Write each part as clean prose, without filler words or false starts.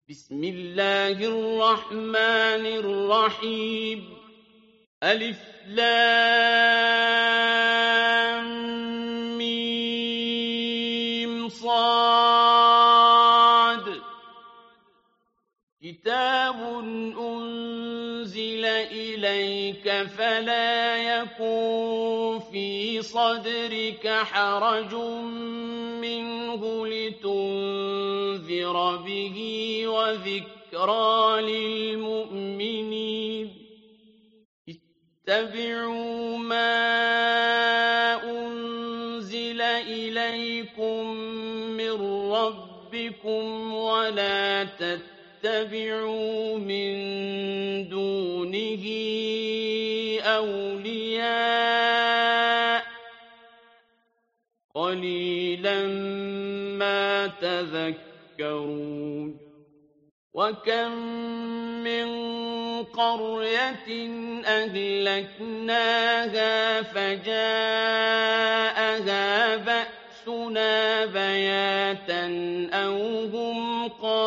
بسم الله الرحمن الرحيم ألف لام ميم صاد كتاب أنزل إليك فلا يكن في صدرك حرج منه لتنذر به وذكرى للمؤمنين اتبعوا ما أنزل إليكم من ربكم ولا تتبعوا من دونه أولياء قليلا ما تذكرون وكم من قرية أهلكناها فجاءها بأسنا بياتا أو هم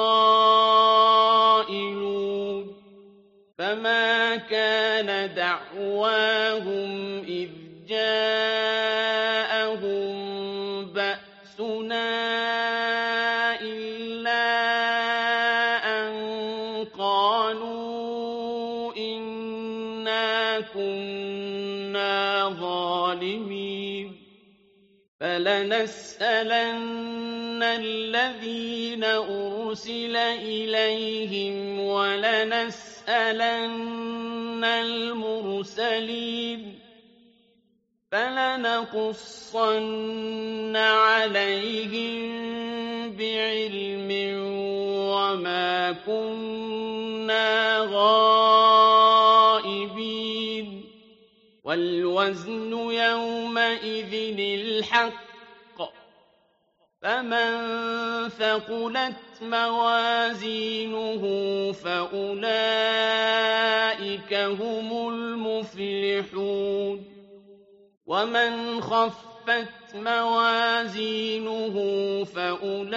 قائلون فما كان دعواهم إذ جاءهم بأسنا إلا أن قالوا إنا كنا ظالمين فلنسألن الذين أرسل إليهم ولنسألن المرسلين فلنقصن عليهم بعلم وما كنا غائبين والوزن يومئذ الحق فمن ثقلت موازينه فأولئك هم المفلحون ومن خفت موازينه فأولئك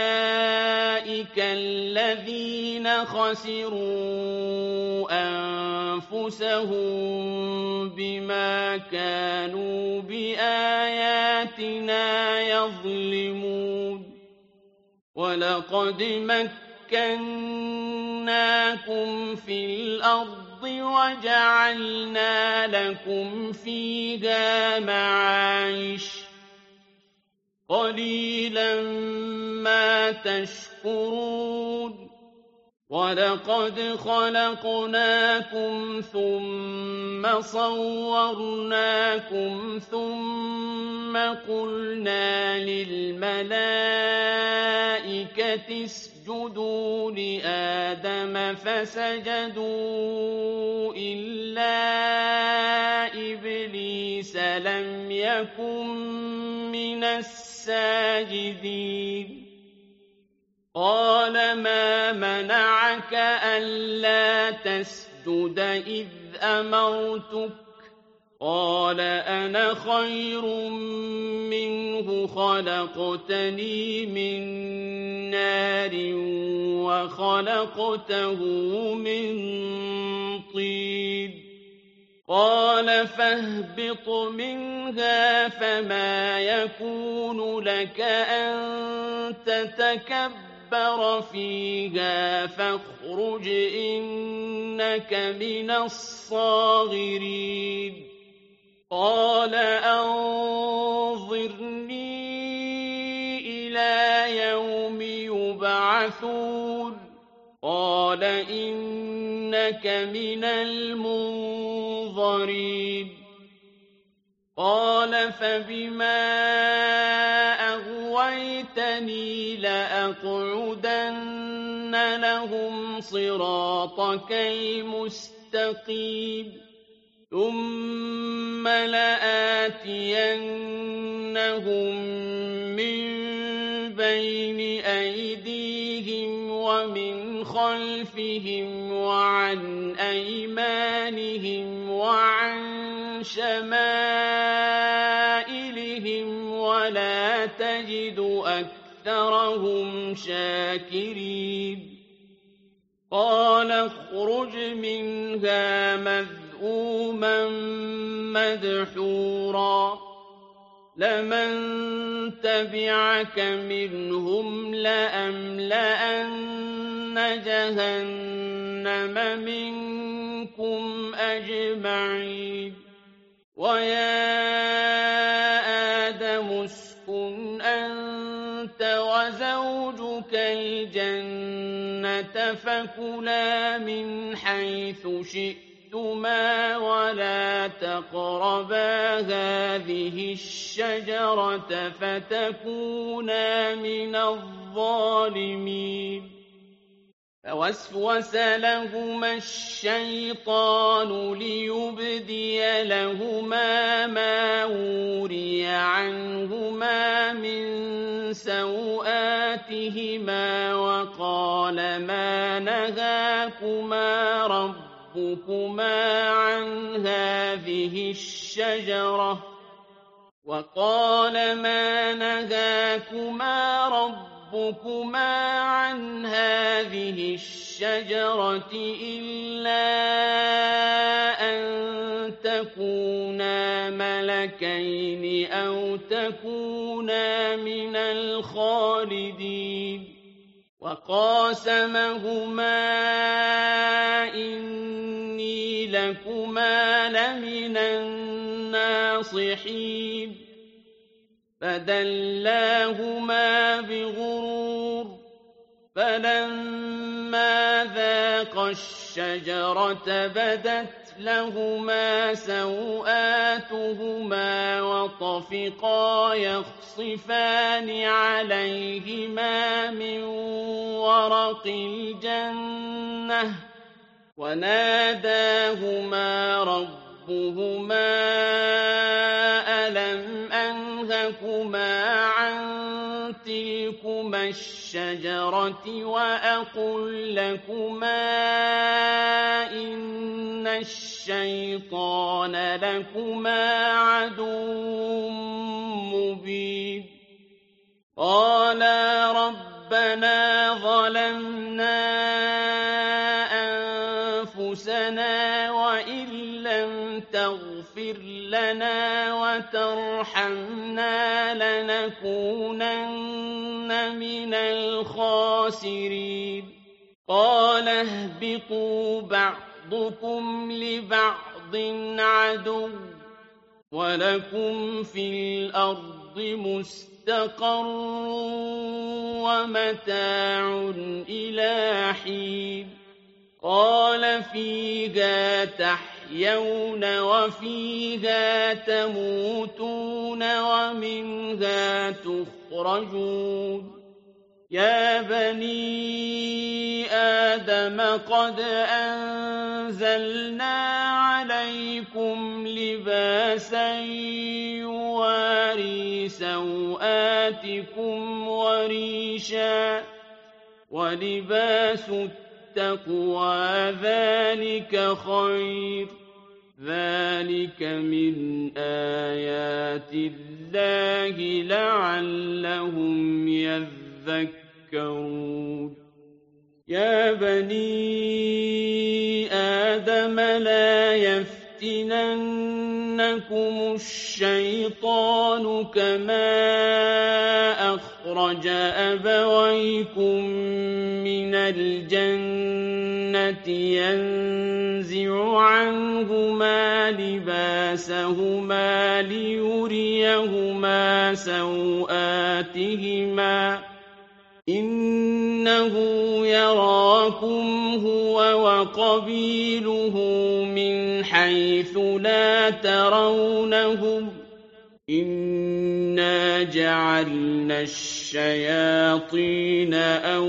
الذين خسروا أنفسهم بما كانوا بآياتنا يظلمون ولقد مكناكم في الأرض وجعلنا لكم فيها معايش قليلا ما تشكرون ولقد خلقناكم ثم صورناكم ثم قلنا للملائكة اسجدوا لآدم فسجدوا إلا إبليس لم يكن من الساجدين قال ما منعك ألا تسجد إذ أمرتك قال أنا خير منه خلقتني من نار وخلقته من طين قال فاهبط منها فما يكون لك أن تتكبر فيها فاخرج إنك من الصاغرين قال أنظرني إلى يوم يبعثون قال إنك من المنظرين قال فبما أغويتني لأقعدن لهم صراطك المستقيم ثم لآتينهم من بين أيديهم ومن خلفهم وعن أيمانهم وعن شمائلهم ولا تجد أكثرهم شاكرين فاخرج منها مذءوما مدحورا لمن تبعك منهم لأملأن جهنم منكم أجمعين ويا آدم اسكن أنت وزوجك الجنة فكلا من حيث شئتما ولا تقربا هذه الشجرة فتكونا من الظالمين فوسوس لهما الشيطان ليبدي لهما ما وري عنهما من سوآتهما وقال ما نهاكما ربكما عن هذه الشجرة إلا أن تكونا ملكين أو تكونا من الخالدين وقاسمهما إني لكما لمن الناصحين فدلاهما بغرور فلما ذاقا الشجرة بدت لهما سوآتهما وطفقا يخصفان عليهما من ورق الجنة وناداهما ربهما ألم أنهكما عن تلكما الشجرة وأقل لكما إن الشيطان لكما عدو مبين قالا ربنا ظلمنا أنفسنا وإن لم تغفر لنا وترحمنا لنكونن من الخاسرين قال اهبطوا بعضكم لبعض عدو ولكم في الأرض مستقر ومتاع إلى حين قال فيها تحيون وفيها تموتون ومنها تخرجون يا بني آدم قد أنزلنا عليكم لباسا يواري سوآتكم وريشا ولباس التقوى ذلك خير ذلك من آيات الله لعلهم يذكرون يا بني آدم لا يفتننكم الشيطان كما أخرج أبويكم من الجنة ينزع عنهما لباسهما ليريهما سوآتهما إنه يراكم هو وقبيله من حيث لا ترونهم إنا جعلنا الشياطين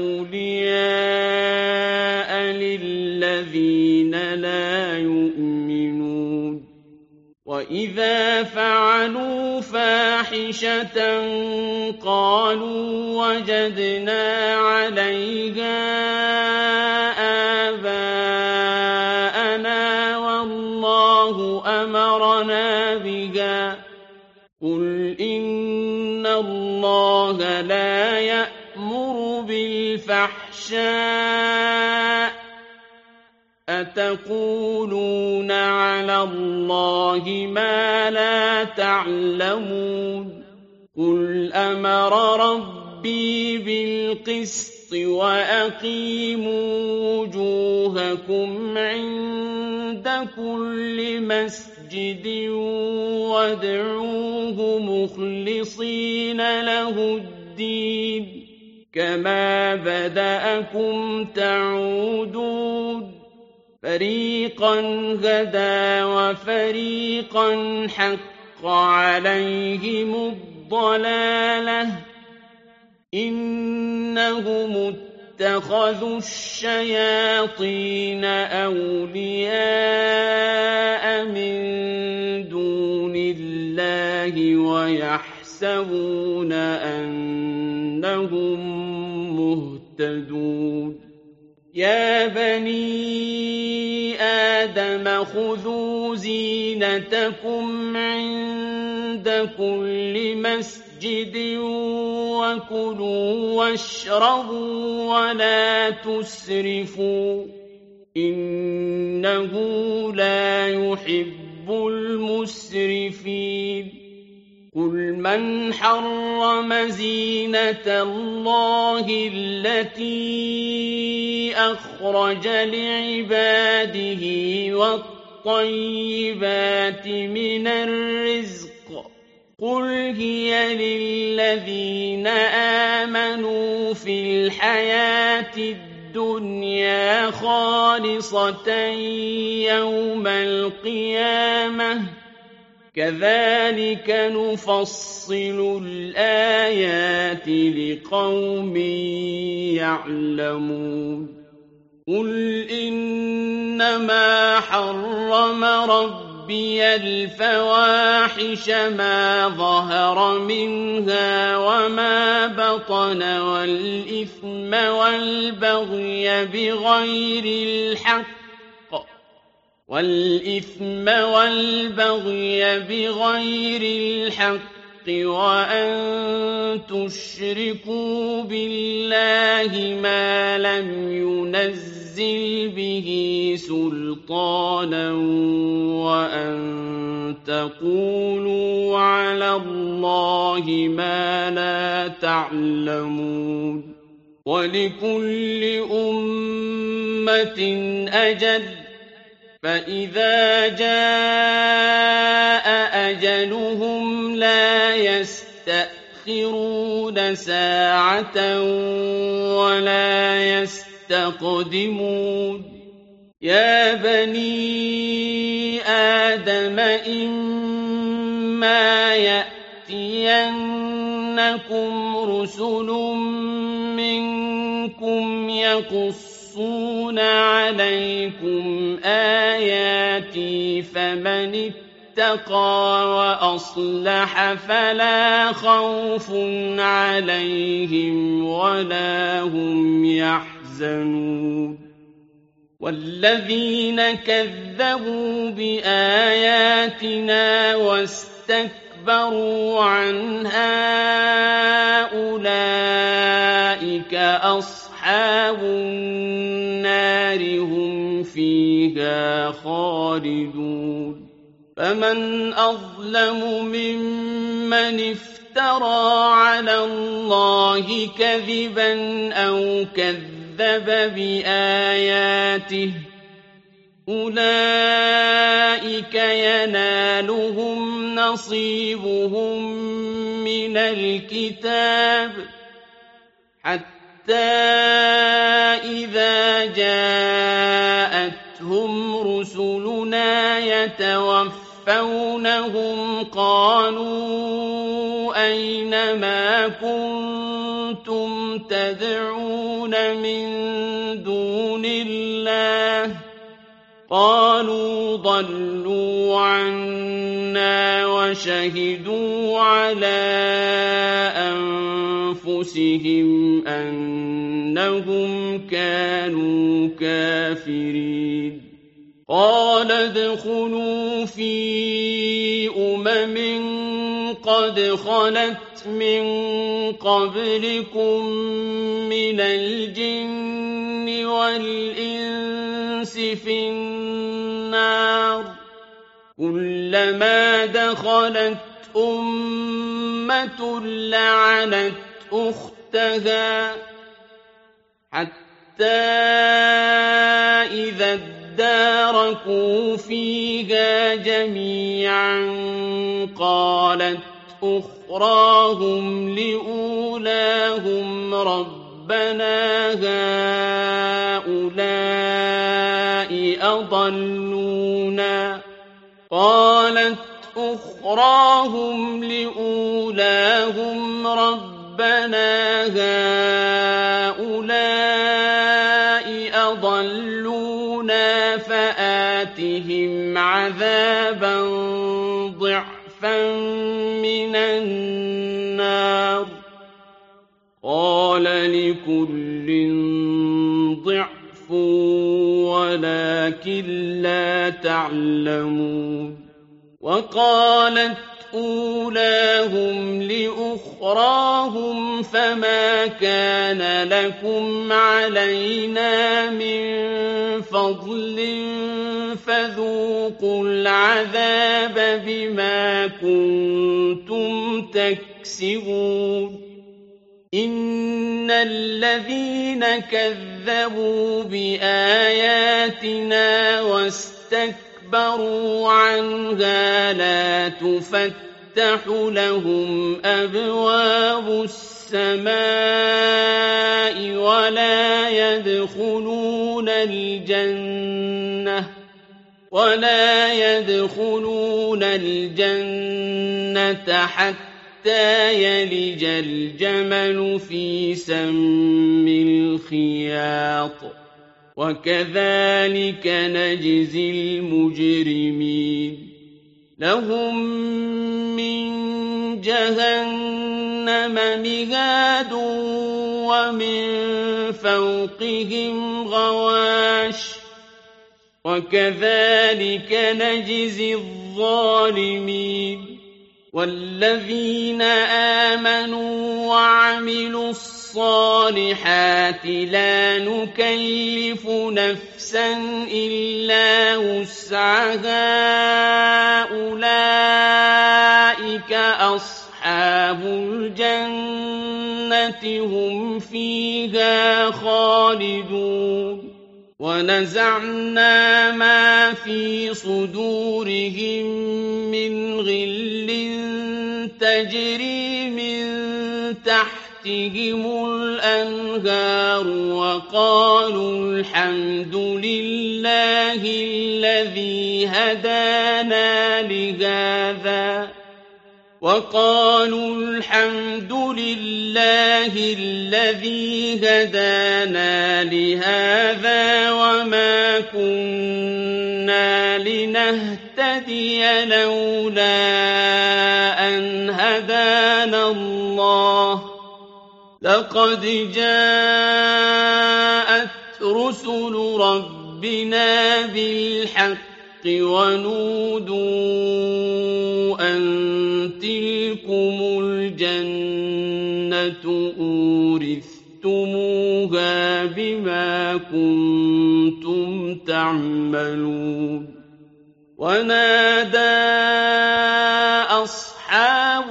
أولياء للذين لا يؤمنون وإذا فعلوا فاحشة قالوا وجدنا عليها آباءنا والله أمرنا بها قل إن الله لا يأمر بالفحشاء تقولون على الله ما لا تعلمون قل أمر ربي بالقسط وأقيموا وجوهكم عند كل مسجد وادعوه مخلصين له الدين كما بدأكم تعودون فريقا هدى وفريقا حق عليهم الضلالة إنهم اتخذوا الشياطين أولياء من دون الله ويحسبون أنهم مهتدون يا بني آدم خذوا زينتكم عند كل مسجد وكلوا واشربوا ولا تسرفوا إنه لا يحب المسرفين قل من حرم زينة الله التي أخرج لعباده والطيبات من الرزق قل هي للذين آمنوا في الحياة الدنيا خالصة يوم القيامة كذلك نفصل الآيات لقوم يعلمون قل إنما حرم ربي الفواحش ماظهر منها وما بطن والإثم والبغي بغير الحق وأن تشركوا بالله ما لم ينزل به سلطانا وأن تقولوا على الله ما لا تعلمون ولكل أمة أجل فإذا جاء أجلهم لا يستأخرون ساعة ولا يستقدمون يا بني آدم إما يأتينكم رسل منكم يقصون عليكم آياتي فمن اتقى وأصلح فلا خوف عليهم ولا هم يحزنون والذين كذبوا بآياتنا واستكبروا عنها أولئك أصحاب النار هم فيها خالدون فمن أظلم ممن افترى على الله كذبا أو كذب بآياته أولئك ينالهم نصيبهم من الكتاب حتى إذا جاءتهم رسلنا يتوفونهم قالوا أين ما كنتم تدعون من دون الله قالوا ضلوا عنا وشهدوا على أنفسهم أنهم كانوا كافرين قال ادخلوا في قد خلت من قبلكم من الجن والإنس في النار كلما دخلت أمة لعنت أختها حتى إذا اداركوا فيها جميعا قالت أخراهم لأولاهم ربنا هؤلاء أضلونا فآتهم عذابا ضعفا من النار قال لكل ضعف ولكن لا تعلمون وقالت أولاهم لأخراهم فما كان لكم علينا من فضل فذوقوا العذاب بما كنتم تكسبون إن الذين كذبوا بآياتنا واستكبروا عنها لا تفتح لهم أبواب السماء ولا يدخلون الجنة حتى يلج الجمل في سم الخياط وكذلك نجزي المجرمين لهم من جهنم مهاد ومن فوقهم غواش وكذلك نجزي الظالمين والذين آمنوا وعملوا الصالحات لا نكلف نفسا إلا وسعها أولئك أصحاب الجنة هم فيها خالدون ونزعنا ما في صدورهم من غل تجري من تحتهم الأنهار وقالوا الحمد لله الذي هدانا لهذا وما كنا لنهتدي لولا أن هدانا الله لقد جاءت رسل ربنا بالحق ونودوا أن تلكم الجنة أورثتموها بما كنتم تعملون ونادى أصحاب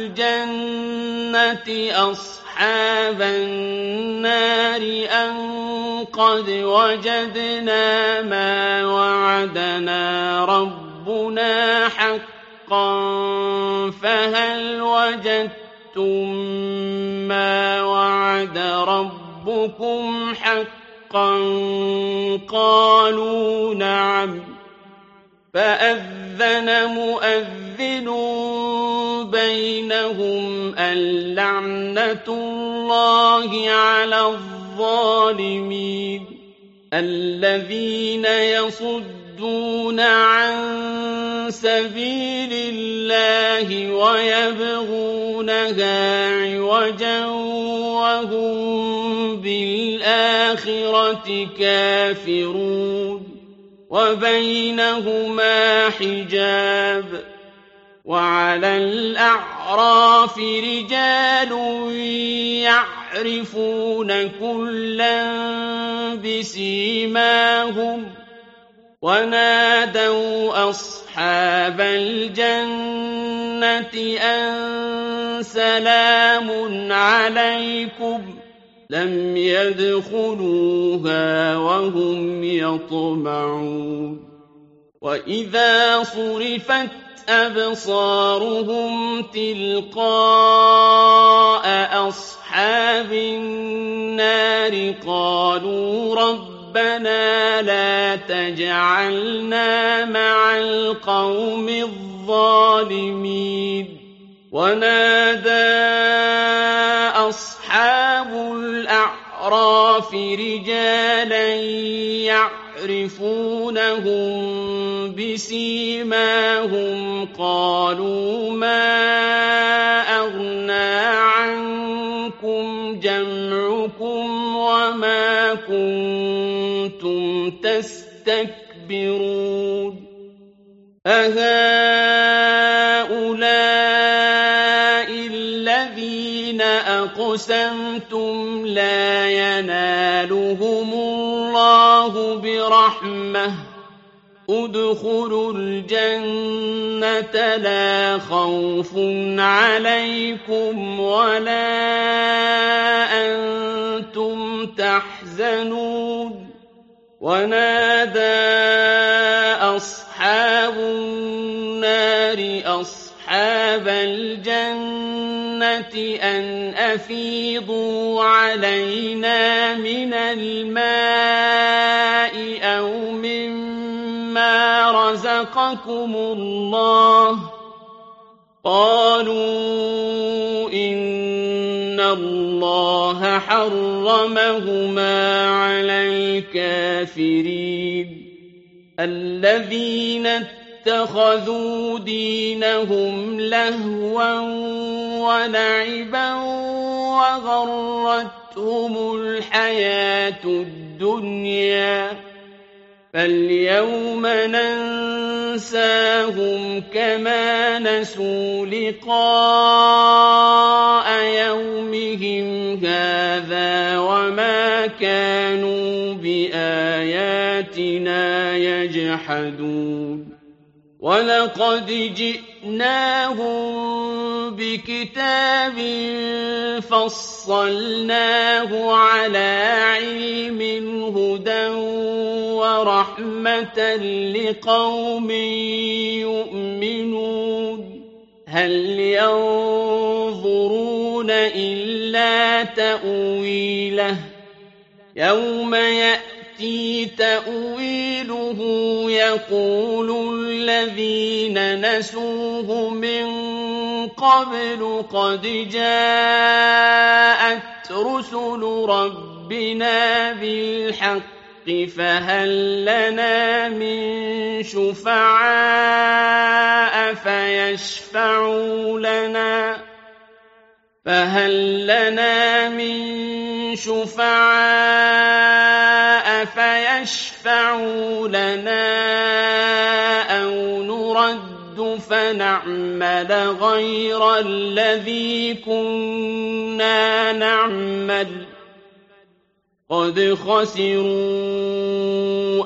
الجنة أصحاب النار أن قد وجدنا ما وعدنا ربنا حقا فهل وجدتم ما وعد ربكم حقا قالوا نعم فأذن مؤذن بينهم اللعنة الله على الظالمين الذين يصدون عن سبيل الله ويبغونها عوجا وهم بالآخرة كافرون وبينهما حجاب وعلى الأعراف رجال يعرفون كلا بسيماهم ونادوا أصحاب الجنة أن سلام عليكم لم يدخلوها وهم يطمعون وإذا صرفت أبصارهم تلقاء أصحاب النار قالوا ربنا لا تجعلنا مع القوم الظالمين ونادى أصحاب الأعراف رجالا يعرفونهم بسيماهم قالوا ما أغنى عنكم جمعكم وما كنتم تستكبرون أهؤلاء الذين أقسمتم لا ينالهم الله برحمة ادخلوا الجنة لا خوف عليكم ولا أنتم تحزنون ونادى أصحاب النار أصحاب الجنة أن أفيضوا علينا من الماء أو مما رزقكم الله قالوا إن الله حرمهما على الكافرين الذين اتخذوا دينهم لهوا ولعبا وغرتهم الحياة الدنيا فاليوم ننساهم كما نسوا لقاء يومهم هذا وما كانوا بآياتنا يجحدون ولقد جئناهم بكتاب فصلناه على علم هدى ورحمة لقوم يؤمنون هل ينظرون إلا تأويله يوم يأتي تأويله يقول الذين نسوه من قبل قد جاءت رسل ربنا بالحق فهل لنا من شفعاء فيشفعوا لنا أو نرد فنعمل غير الذي كنا نعمل قد خسروا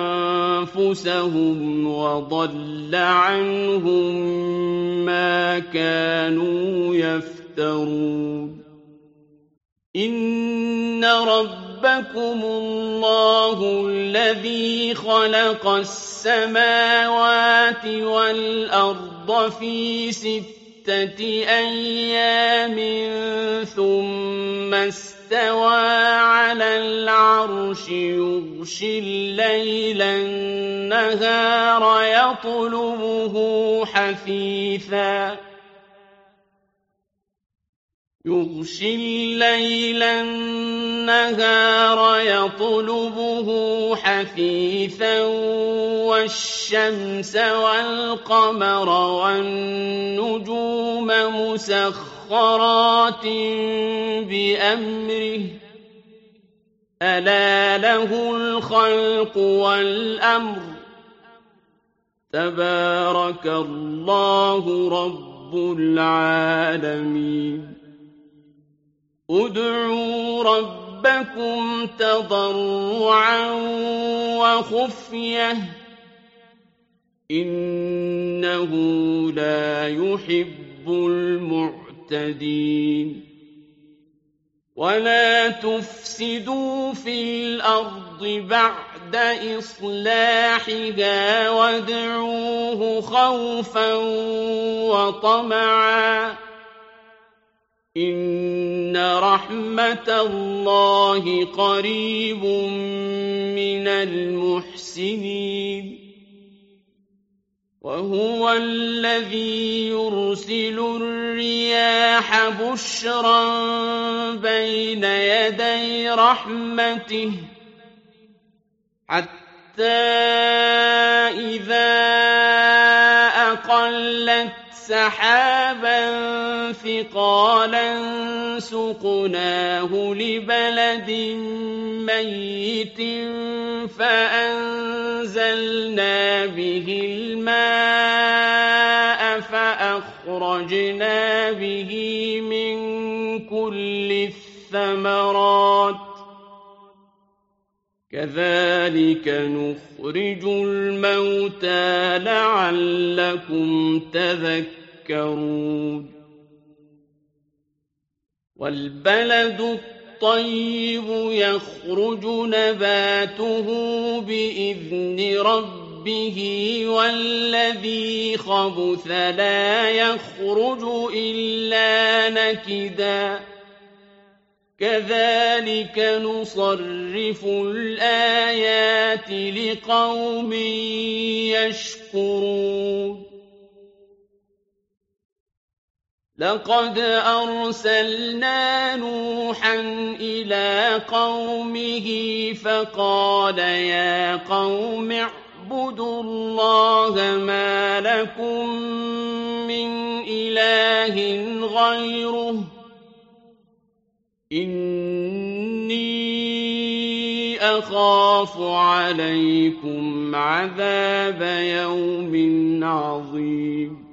أنفسهم وضل عنهم ما كانوا يفترون إن ربكم الله الذي خلق السماوات والأرض في 6 أيام ثم استوى على العرش يغشي الليل النهار يطلبه حثيثا والشمس والقمر والنجوم مسخرات بأمره ألا له الخلق والأمر تبارك الله رب العالمين ادعوا ربكم تضرعا وخفية إنه لا يحب المعتدين ولا تفسدوا في الأرض بعد إصلاحها وادعوه خوفا وطمعا إن رحمة الله قريب من المحسنين وهو الذي يرسل الرياح بشرا بين يدي رحمته حتى إذا أقلت سحابا ثقالا سقناه لبلد ميت فأنزلنا به الماء فأخرجنا به من كل الثمرات كذلك نخرج الموتى لعلكم تذكرون والبلد الطيب يخرج نباته بإذن ربه والذي خبث لا يخرج إلا نكدا كذلك نصرف الآيات لقوم يشكرون لقد أرسلنا نوحا إلى قومه فقال يا قوم اعبدوا الله ما لكم من إله غيره إني أخاف عليكم عذاب يوم عظيم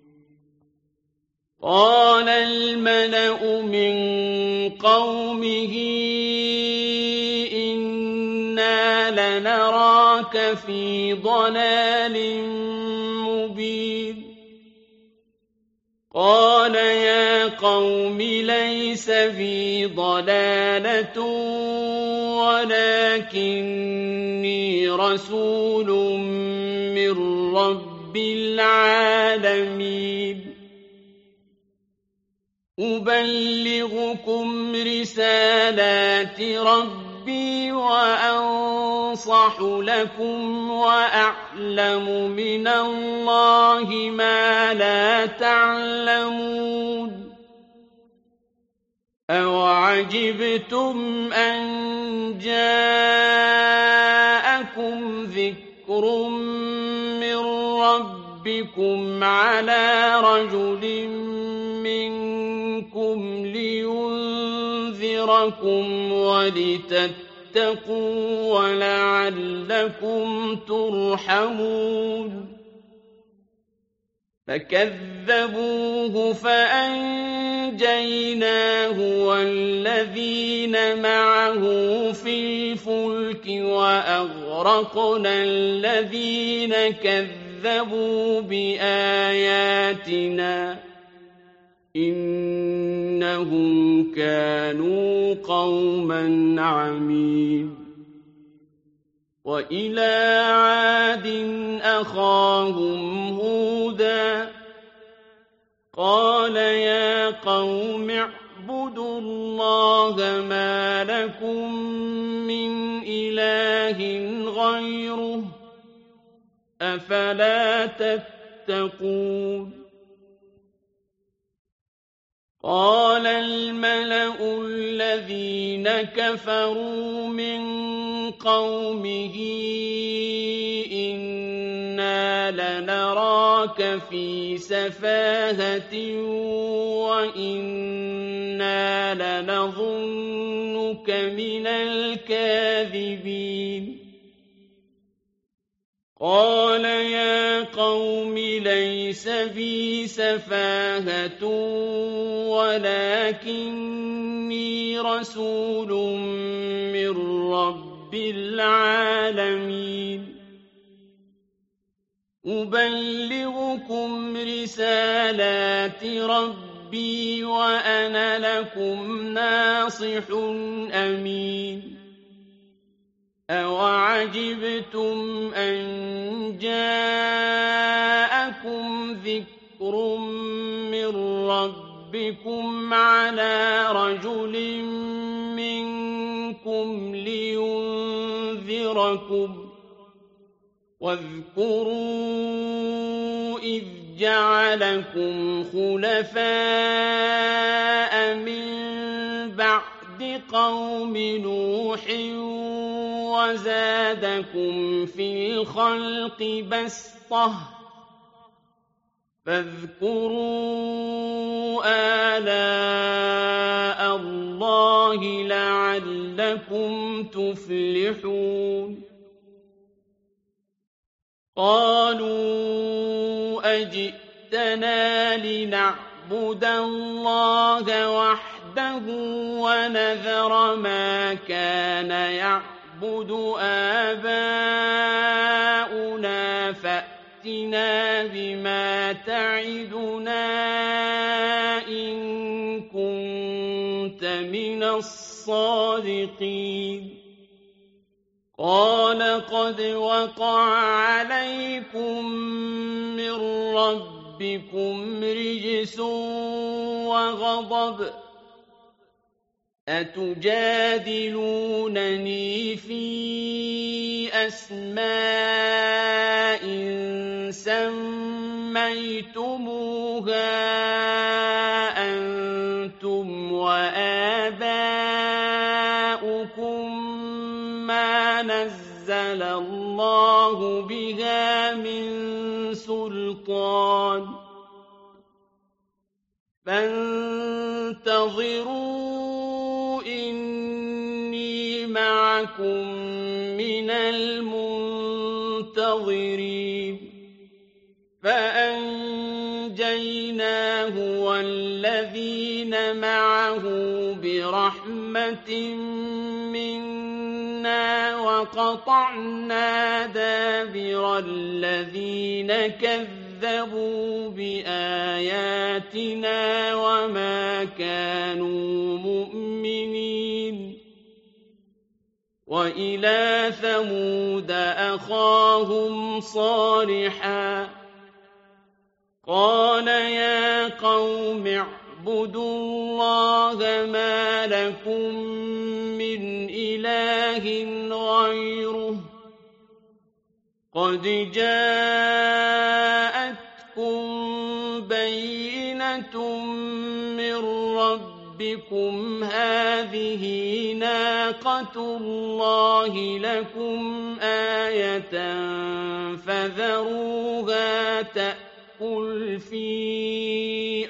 قال الملأ من قومه إنا لنراك في ضلال مبين قال يا قوم ليس بي ضلالة ولكني رسول من رب العالمين أبلغكم رسالات ربي وأنصح لكم وأعلم من الله ما لا تعلمون أوعجبتم أن جاءكم ذكر من ربكم على رجل منكم لينذركم ولتتقوا ولعلكم ترحمون فكذبوه فأنجيناه والذين معه في الفلك وأغرقنا الذين كذبوا بآياتنا إنهم كانوا قوما عمين وإلى عاد أخاهم هودا قال يا قوم اعبدوا الله ما لكم من إله غيره أفلا تتقون قال الملأ الذين كفروا من قومه إنا لنراك في سفاهة وإنا لنظنك من الكاذبين قال يا ليس بي سفاهة ولكني رسول من رب العالمين أبلغكم رسالات ربي وأنا لكم ناصح أمين أَوَعَجِبْتُمْ أَن جَاءَكُمْ ذِكْرٌ مِّن رَّبِّكُمْ عَلَىٰ رَجُلٍ مِّنكُمْ لِيُنذِرَكُمْ ۖ وَاذْكُرُوا إِذْ جَعَلَكُمْ خُلَفَاءَ مِن بَعْدِ قَوْمِ نُوحٍ وَزَادَكُمْ فِي الْخَلْقِ بَسْطَةً ۖ فَاذْكُرُوا آلَاءَ اللَّهِ لَعَلَّكُمْ تُفْلِحُونَ قَالُوا أَجِئْتَنَا لِنَعْبُدَ اللَّهَ وَحْدَهُ وَنَذَرَ مَا كَانَ يَعْبُدُ آبَاؤُنَا فَأْتِنَا بِمَا تَعِدُنَا إِن كُنتَ مِنَ الصَّادِقِينَ قَالَ قَدْ وَقَعَ عَلَيْكُم مِّن رَّبِّكُمْ رِجْسٌ وَغَضَبٌ أَتُجَادِلُونَنِي فِي أَسْمَاءٍ سَمَّيْتُمُوهَا أَنتُمْ وَآبَاؤُكُم مَّا نَزَّلَ اللَّهُ بِهَا مِن سُلْطَانٍ فَانتَظِرُوا إِنِّي مَعَكُم مِّنَ الْمُنتَظِرِينَ فَأَنجَيْنَاهُ وَالَّذِينَ مَعَهُ بِرَحْمَةٍ مِّنَّا وَقَطَعْنَا دَابِرَ الَّذِينَ كَذَّبُوا بِآيَاتِنَا وَمَا كَانُوا مُؤْمِنِينَ وَإِلَىٰ ثَمُودَ أَخَاهُمْ صَالِحًا قَالَ يَا قَوْمِ اعْبُدُوا اللَّهَ مَا لَكُم مِّنْ إِلَٰهٍ غَيْرُهُ قَدْ جَاءَتْكُم بَيِّنَةٌ مِّن رَّبِّكُمْ هَٰذِهِ نَاقَةُ اللَّهِ لَكُمْ آيَةً فَذَرُوهَا تَأْكُلْ فِي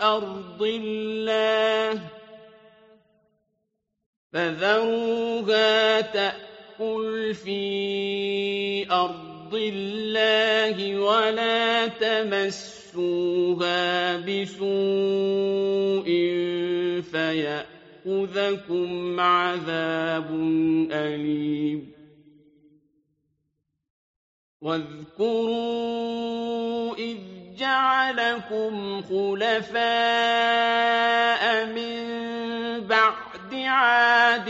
أَرْضِ اللَّهِ وَلَا تَمَسُّوهَا بِسُوءٍ فَيَأْخُذَكُمْ عَذَابٌ أَلِيمٌ وَاذْكُرُوا إِذْ جَعَلَكُمْ خُلَفَاءَ مِن بَعْدِ عَادٍ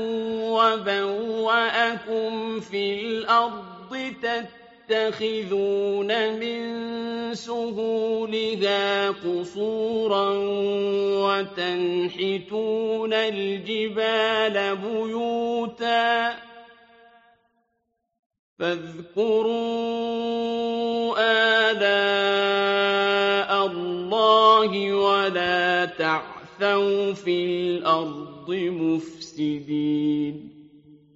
وَبَوَّأَكُمْ فِي الْأَرْضِ تَتَّخِذُونَ مِن سُهُولِهَا قُصُورًا وَتَنْحِتُونَ الْجِبَالَ بُيُوتًا فَاذْكُرُوا آلَاءَ اللَّهِ وَلَا تَعْثَوْا فِي الْأَرْضِ مُفْسِدِينَ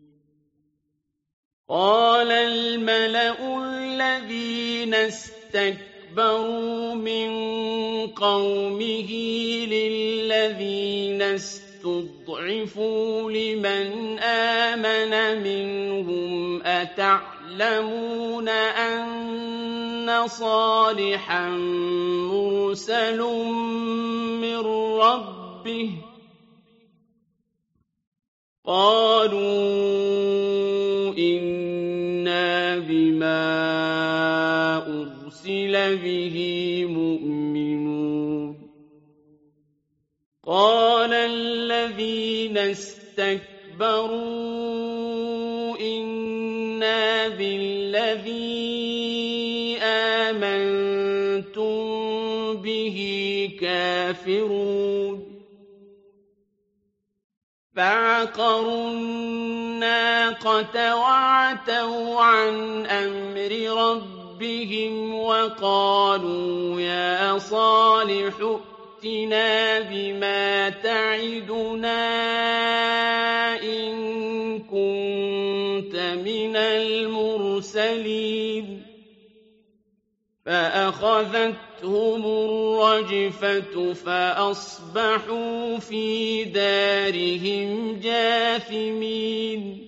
قَالَ الْمَلَأُ الَّذِينَ اسْتَكْبَرُوا مِن قَوْمِهِ لِلَّذِينَ اسْتُضْعِفُوا لِمَنْ آمَنَ مِنْهُمْ أَتَعْلَمُونَ أَنَّ إِنَّ صَالِحًا مُرْسَلٌ مِّن رَّبِّهِ قَالُوا إِنَّا بِمَا أُرْسِلَ بِهِ مُؤْمِنُونَ قَالَ الَّذِينَ اسْتَكْبَرُوا إِنَّا بِالَّذِي آمَنتُم بِهِ كَافِرُونَ فَعَقَرُوا النَّاقَةَ وَعَتَوْا عَنْ أَمْرِ رَبِّهِمْ وَقَالُوا يَا صَالِحُ ائْتِنَا بِمَا تَعِدُنَا إِن كُنتَ مِنَ الْمُرْسَلِينَ فَأَخَذَتْهُمُ الرَّجْفَةُ فَأَصْبَحُوا فِي دَارِهِمْ جَاثِمِينَ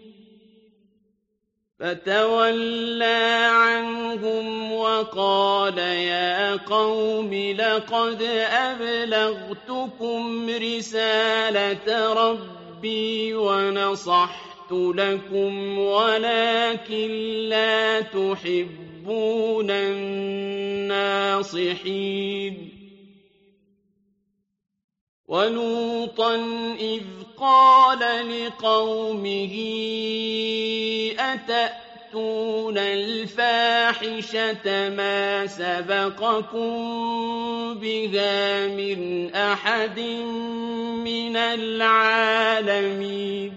فَتَوَلَّىٰ عَنْهُمْ وَقَالَ يَا قَوْمِ لَقَدْ أَبْلَغْتُكُمْ رِسَالَةَ رَبِّي وَنَصَحْتُ لَكُمْ وَلَٰكِن لَّا تُحِبُّونَ النَّاصِحِينَ وَلُوطًا إِذْ قَالَ لِقَوْمِهِ أَتَأْتُونَ الْفَاحِشَةَ مَا سَبَقَكُم بِهَا مِنْ أَحَدٍ مِّنَ الْعَالَمِينَ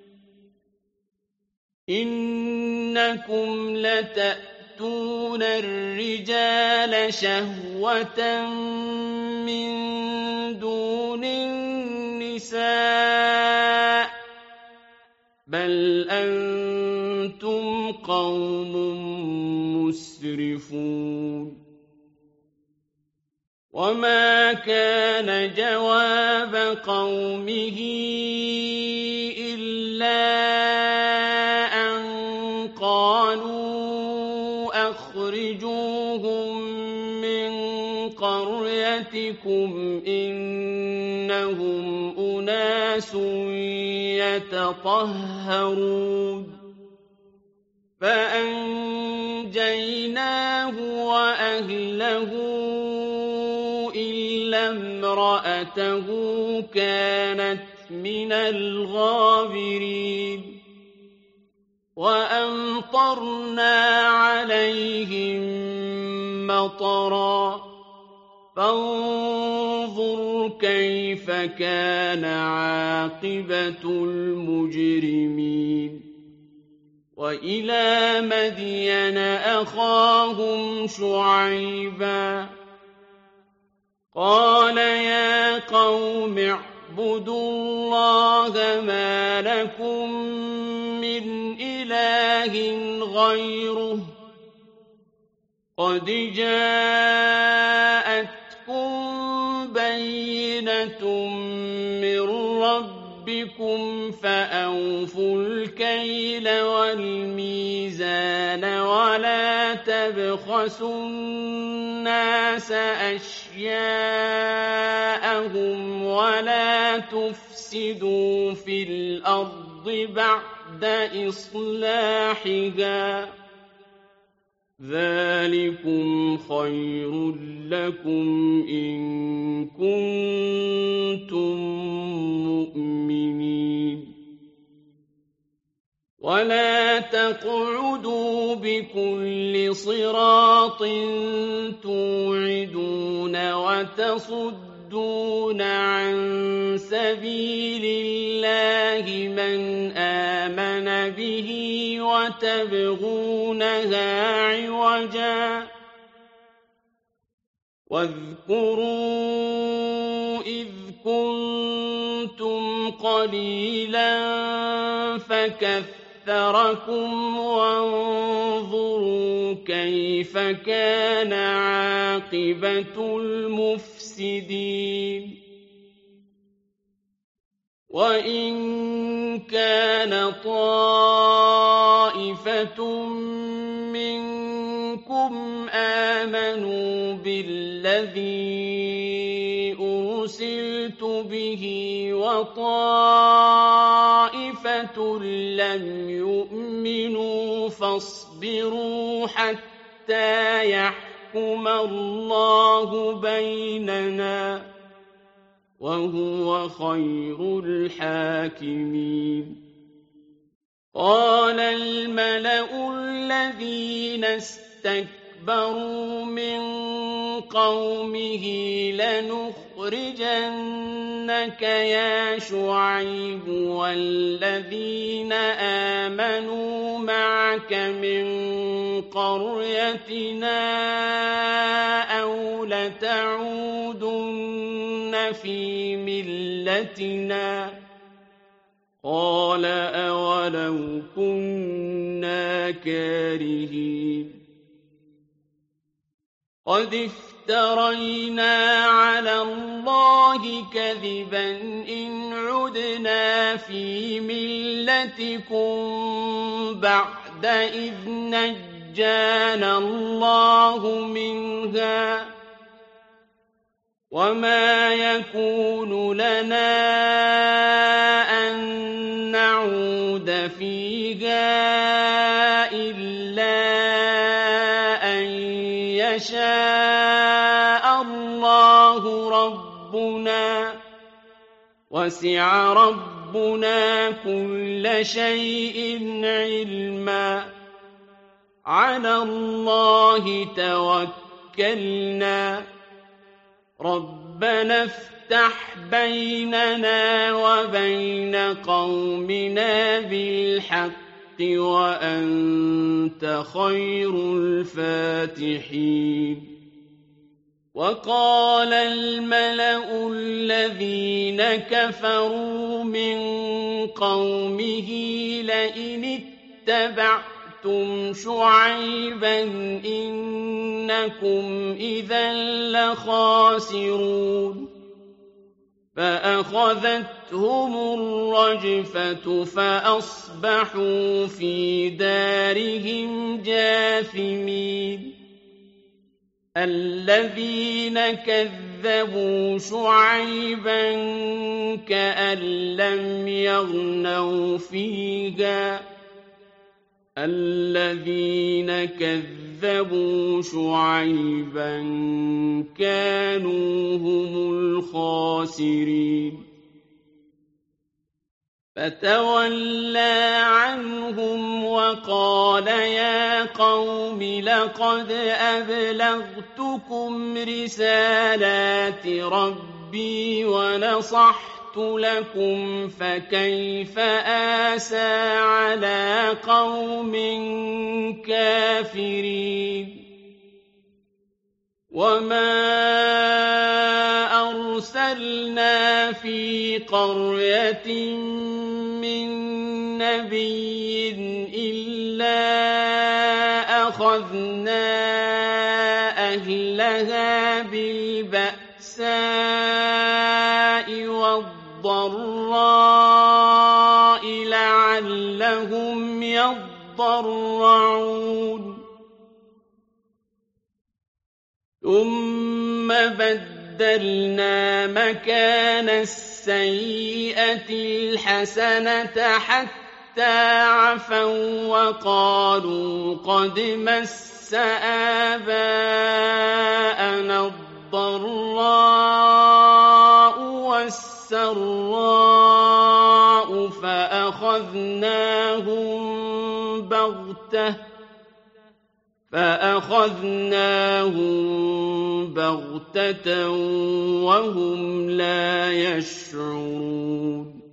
إِنَّكُمْ لَتَأْتُونَ الرِّجَالَ شَهْوَةً مِّن دُونِ النِّسَاءِ بَلْ أَنتُمْ قَوْمٌ مُّسْرِفُونَ وَمَا كَانَ جَوَابَ قَوْمِهِ إِلَّا أَن قَالُوا أَخْرِجُوهُم مِّن قَرْيَتِكُمْ إِنَّهُمْ أُنَاسٌ يَتَطَهَّرُونَ فَأَنجَيْنَاهُ وَأَهْلَهُ إِلَّا امْرَأَتَهُ كَانَتْ مِنَ الْغَابِرِينَ وَأَمْطَرْنَا عَلَيْهِم مَّطَرًا فَانظُرْ كَيْفَ كَانَ عَاقِبَةُ الْمُجْرِمِينَ وَإِلَىٰ مَدْيَنَ أَخَاهُمْ شُعَيْبًا قَالَ يَا قَوْمِ اعْبُدُوا اللَّهَ مَا لَكُم مِّنْ إِلَٰهٍ غَيْرُهُ قَدْ جَاءَتْكُم بَيِّنَةٌ مِّن رَّبِّكُمْ فَأَوْفُوا الْكَيْلَ وَالْمِيزَانَ وَلَا تَبْخَسُوا النَّاسَ أَشْيَاءَهُمْ وَلَا تُفْسِدُوا فِي الْأَرْضِ بَعْدَ إِصْلَاحِهَا ذَٰلِكُمْ خَيْرٌ لَّكُمْ إِن كُنتُم مُّؤْمِنِينَ وَلَا تَقْعُدُوا بِكُلِّ صِرَاطٍ تُوعِدُونَ وَتَصُدُّونَ عَن سَبِيلِ اللَّهِ مَنْ آمَنَ بِهِ وَتَبْغُونَهَا عِوَجًا وَاذْكُرُوا إِذْ كُنتُمْ قَلِيلًا فَكَثَّرَكُمْ وَانظُرُوا كَيْفَ كَانَ عَاقِبَةُ الْمُفْسِدِينَ وَإِن كَانَ طَائِفَةٌ مِّنكُمْ منكم آمنوا بالذي أرسلت به وطائفة لم يؤمنوا فاصبروا حتى يحكم الله بيننا وهو خير الحاكمين قال الملأ الذين استكبروا من قومه لنخرجنك يا شعيب والذين آمنوا معك من قريتنا أو لتعودن في ملتنا قال أولو كنا كارهين قد افترينا على الله كذبا إن عدنا في ملتكم بعد إذ نجانا الله منها وما يكون لنا أن نعود فيها إلا أن يشاء الله ربنا وسع ربنا كل شيء علما على الله توكلنا ربنا افتح بيننا وبين قومنا بالحق وأنت خير الفاتحين وقال الملأ الذين كفروا من قومه لئن اتبعتم شعيبا إنكم إذا لخاسرون فأخذتهم الرجفة فأصبحوا في دارهم جاثمين الذين كذبوا شعيبا كأن لم يغنوا فيها الذين كذبوا شعيبا كانوا هم الخاسرين فتولى عنهم وقال يا قوم لقد أبلغتكم رسالات ربي ونصحت لكم فكيف آسى على قوم كافرين وما أرسلنا في قرية من نبي إلا أخذنا أهلها بالبأساء والضراء لعلهم يضرعون ثم بدلنا مكان السيئة الحسنة حتى عفوا وقالوا قد مس آباءنا الضراء والسراء فأخذناهم بغتة وهم لا يشعرون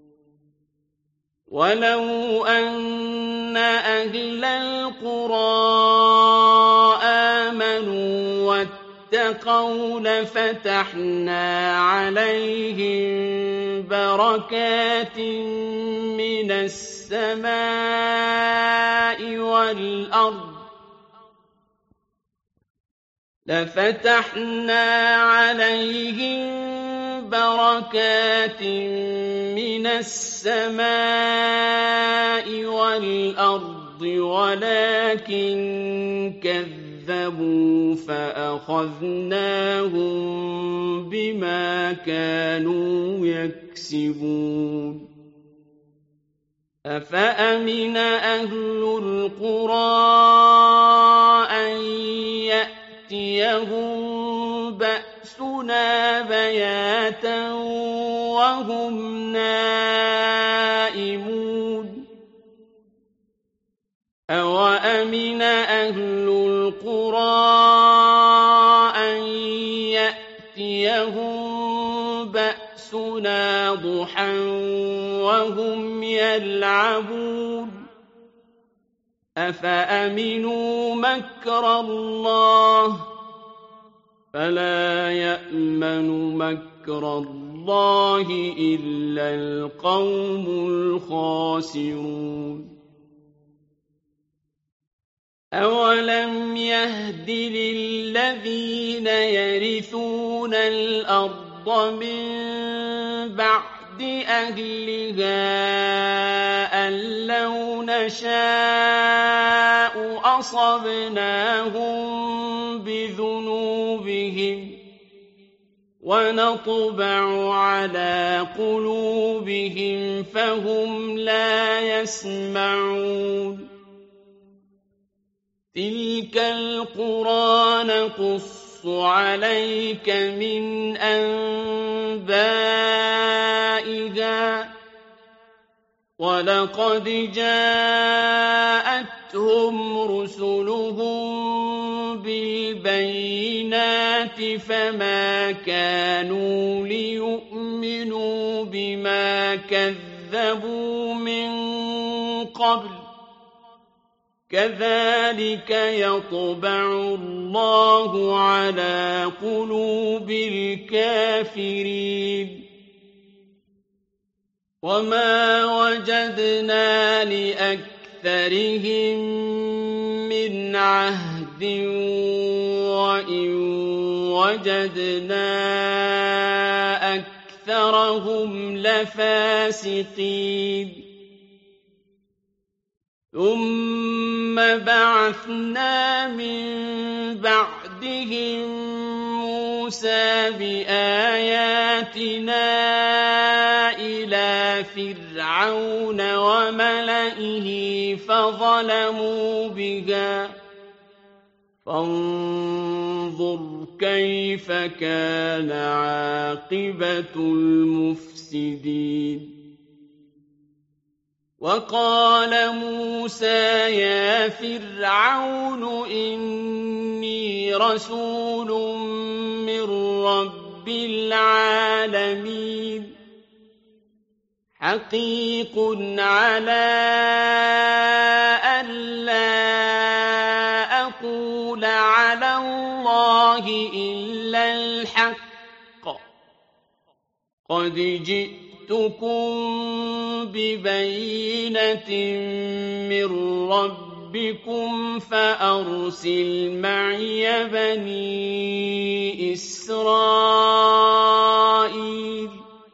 ولو أن أهل القرى آمنوا واتقوا لفتحنا عليهم بركات من السماء والأرض ولكن كذبوا فأخذناهم بما كانوا يكسبون أفأمن أهل القرى أن يأتيهم بأسنا بياتا وهم نائمون أوأمن أهل القرى أن يأتيهم بأسنا ضحى وهم يلعبون أفأمنوا مكر الله فلا يأمن مكر الله إلا القوم الخاسرون أولم يهد للذين يرثون الأرض من بعد أهلها أن لو نشاء أصبناهم بذنوبهم ونطبع على قلوبهم فهم لا يسمعون تلك القرى نقص عليك من أنبائها ولقد جاءتهم رسلهم بالبينات فما كانوا ليؤمنوا بما كذبوا من قبل كذلك يطبع الله على قلوب الكافرين وما وجدنا لأكثرهم من عهد وإن وجدنا أكثرهم لفاسقين ثم بعثنا من بعدهم موسى بآياتنا إلى فرعون وملئه فظلموا بها فانظر كيف كان عاقبة المفسدين وقال موسى يا فرعون إني رسول من رب العالمين حقيق على ألا أقول على الله إلا الحق قد جئتكم ببينة من ربكم فأرسل معي بني إسرائيل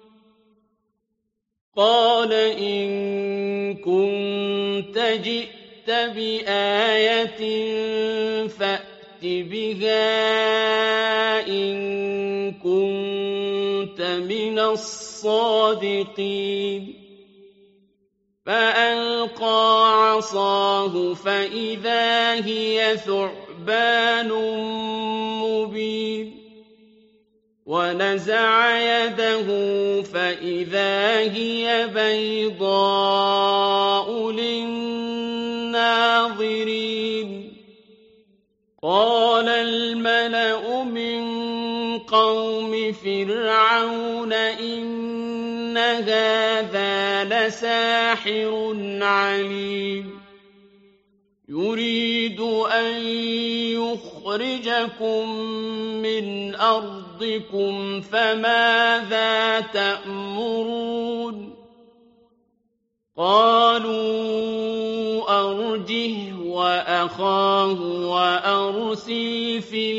قال إن كنت جئت بآية فأت بها إن كنت من الصادقين فألقى عصاه فإذا هي ثعبان مبين ونزع يده فإذا هي بيضاء للناظرين قال الملأ من قوم فرعون إن هذا لساحر عليم يريد أن يخرجكم من أرضكم فماذا تأمرون قالوا أرجه وأخاه وأرسل في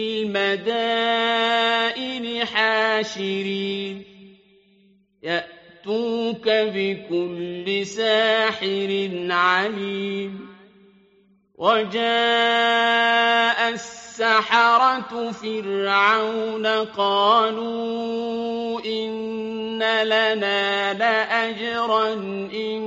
المدائن حاشرين يأتوك بكل ساحر عليم وجاء السحرة فرعون قالوا إن لنا لأجرا إن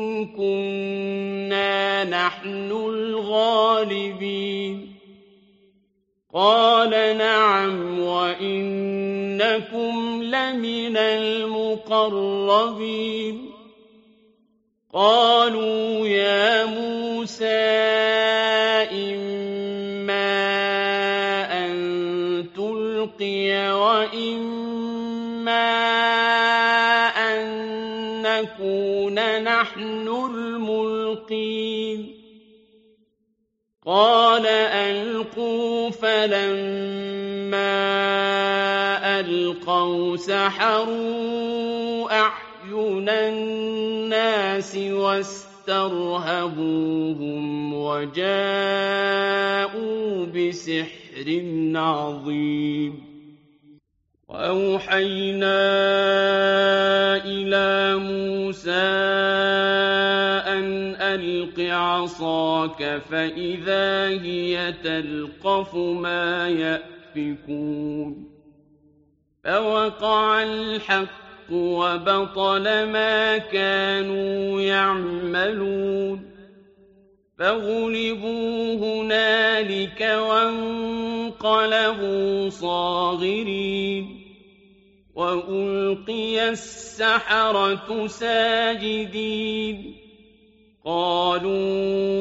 كنا نحن الغالبين قال نعم وإنكم لمن المقربين قالوا يا موسى إما أن تلقي وإما أن نكون نحن الملقين قال ألقوا فلما ألقوا سحروا أعين الناس واسترهبوهم وجاءوا بسحر عظيم وأوحينا إلى موسى أن ألق عصاك فإذا هي تلقف ما يأفكون فوقع الحق وبطل ما كانوا يعملون فغلبوا هنالك وانقلبوا صاغرين وألقي السحرة ساجدين قالوا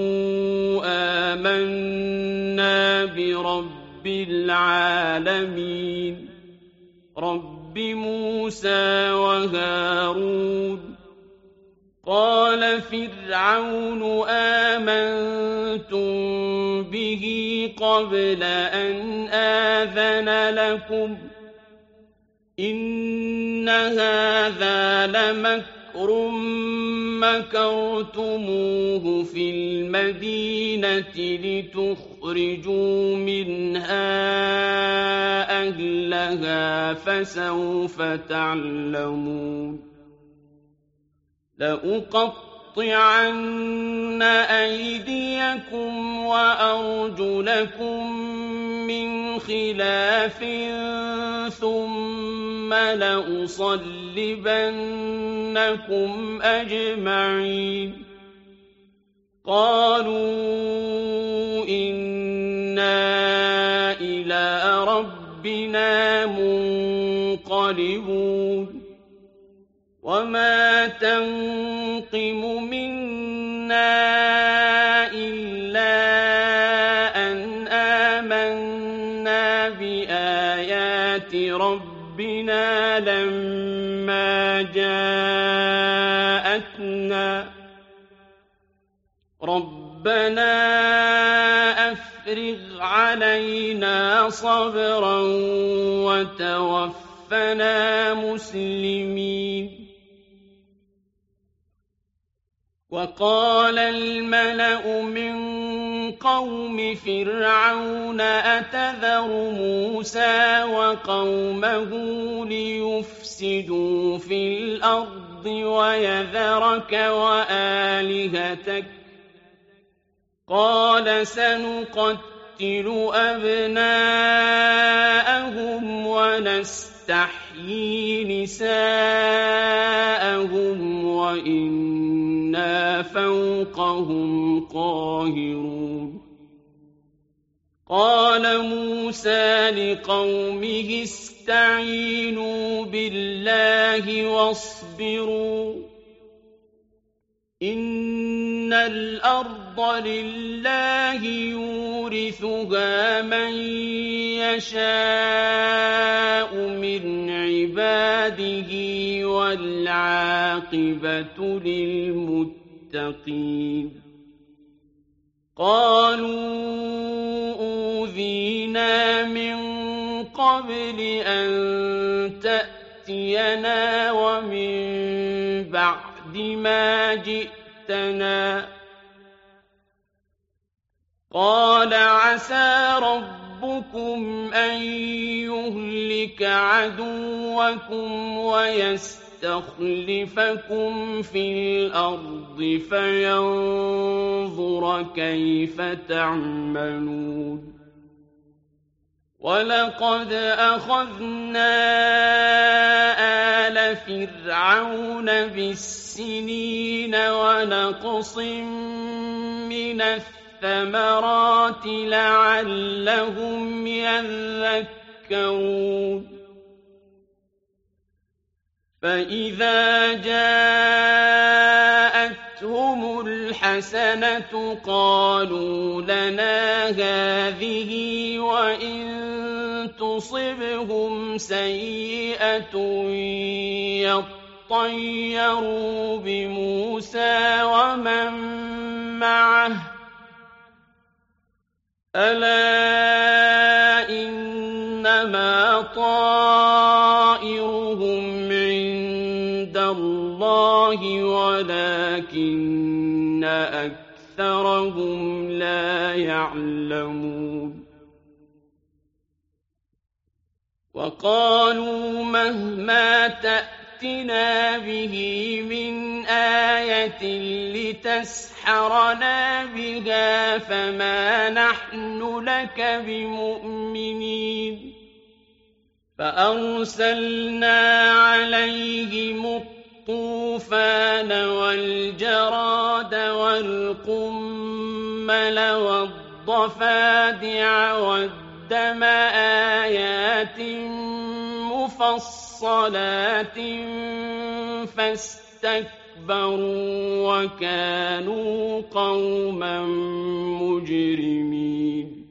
آمنا برب العالمين رب موسى وهارون قال فرعون آمنتم به قبل أن آذن لكم إن هذا لمكر مكرتموه في المدينة لتخرجوا منها أهلها فسوف تعلمون لأقطعن أيديكم وأرجلكم من خلاف ثم لأصلبنكم أجمعين قالوا إنا إلى ربنا منقلبون وما تنقم منا إلا أن آمنا بآيات ربنا لما جاءتنا ربنا أفرغ علينا صبرا وتوفنا مسلمين وقال الملأ من قوم فرعون أتذر موسى وقومه ليفسدوا في الأرض ويذرك وآلهتك قال سنقتل أبناءهم ونستحيي نساءهم وإنا فوقهم قاهرون قال موسى لقومه استعينوا بالله واصبروا إن الأرض لله يورثها من يشاء من عباده والعاقبة للمتقين قالوا أوذينا من قبل أن تأتينا ومن بعد ما جئتنا قال عسى ربكم أن يهلك عدوكم ويستخلفكم ويستخلفكم في الأرض فينظر كيف تعملون ولقد أخذنا آل فرعون بالسنين ونقص من الثمرات لعلهم يذكرون فإذا جاءتهم الحسنة قالوا لنا هذه وإن تصبهم سيئة يطيروا بموسى ومن معه ألا إنما طائرهم عند الله ولكن أكثرهم لا يعلمون وقالوا مهما تأتنا به من آية لتسحرنا بها فما نحن لك بمؤمنين فأرسلنا عليهم الطوفان والجراد والقمل والضفادع والدم آيات مفصلات فاستكبروا وكانوا قوما مجرمين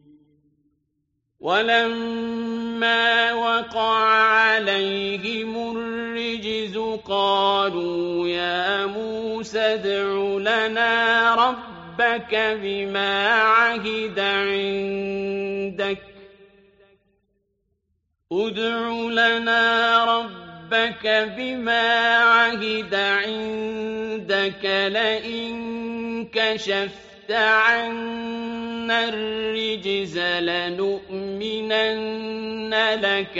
ولما وقع عليهم الرجز قالوا يا موسى ادع لنا ربك بما عهد عندك ادع لنا ربك بما عهد عندك لئن كشفت عنا الرجز لنؤمنن لك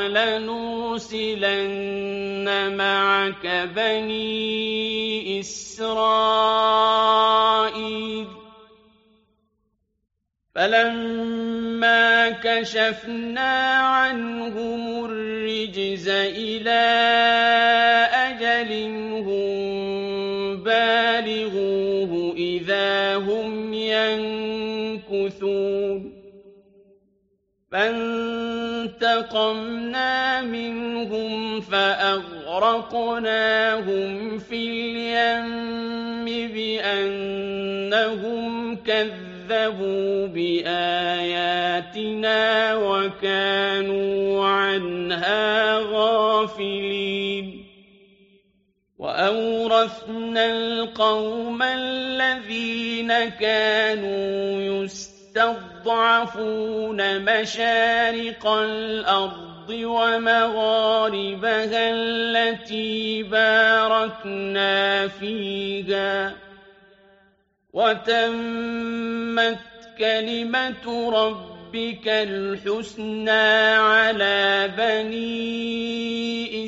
ولنرسلن معك بني إسرائيل فلما كشفنا عنهم الرجز إلى أجل هم بالغوه إذا هم ينكثون فانتقمنا منهم فأغرقناهم في اليم بأنهم كذبوا بآياتنا وكانوا عنها غافلين وأورثنا القوم الذين كانوا يستضعفون مشارق الأرض ومغاربها التي باركنا فيها وتمت كلمة ربك الحسنى على بني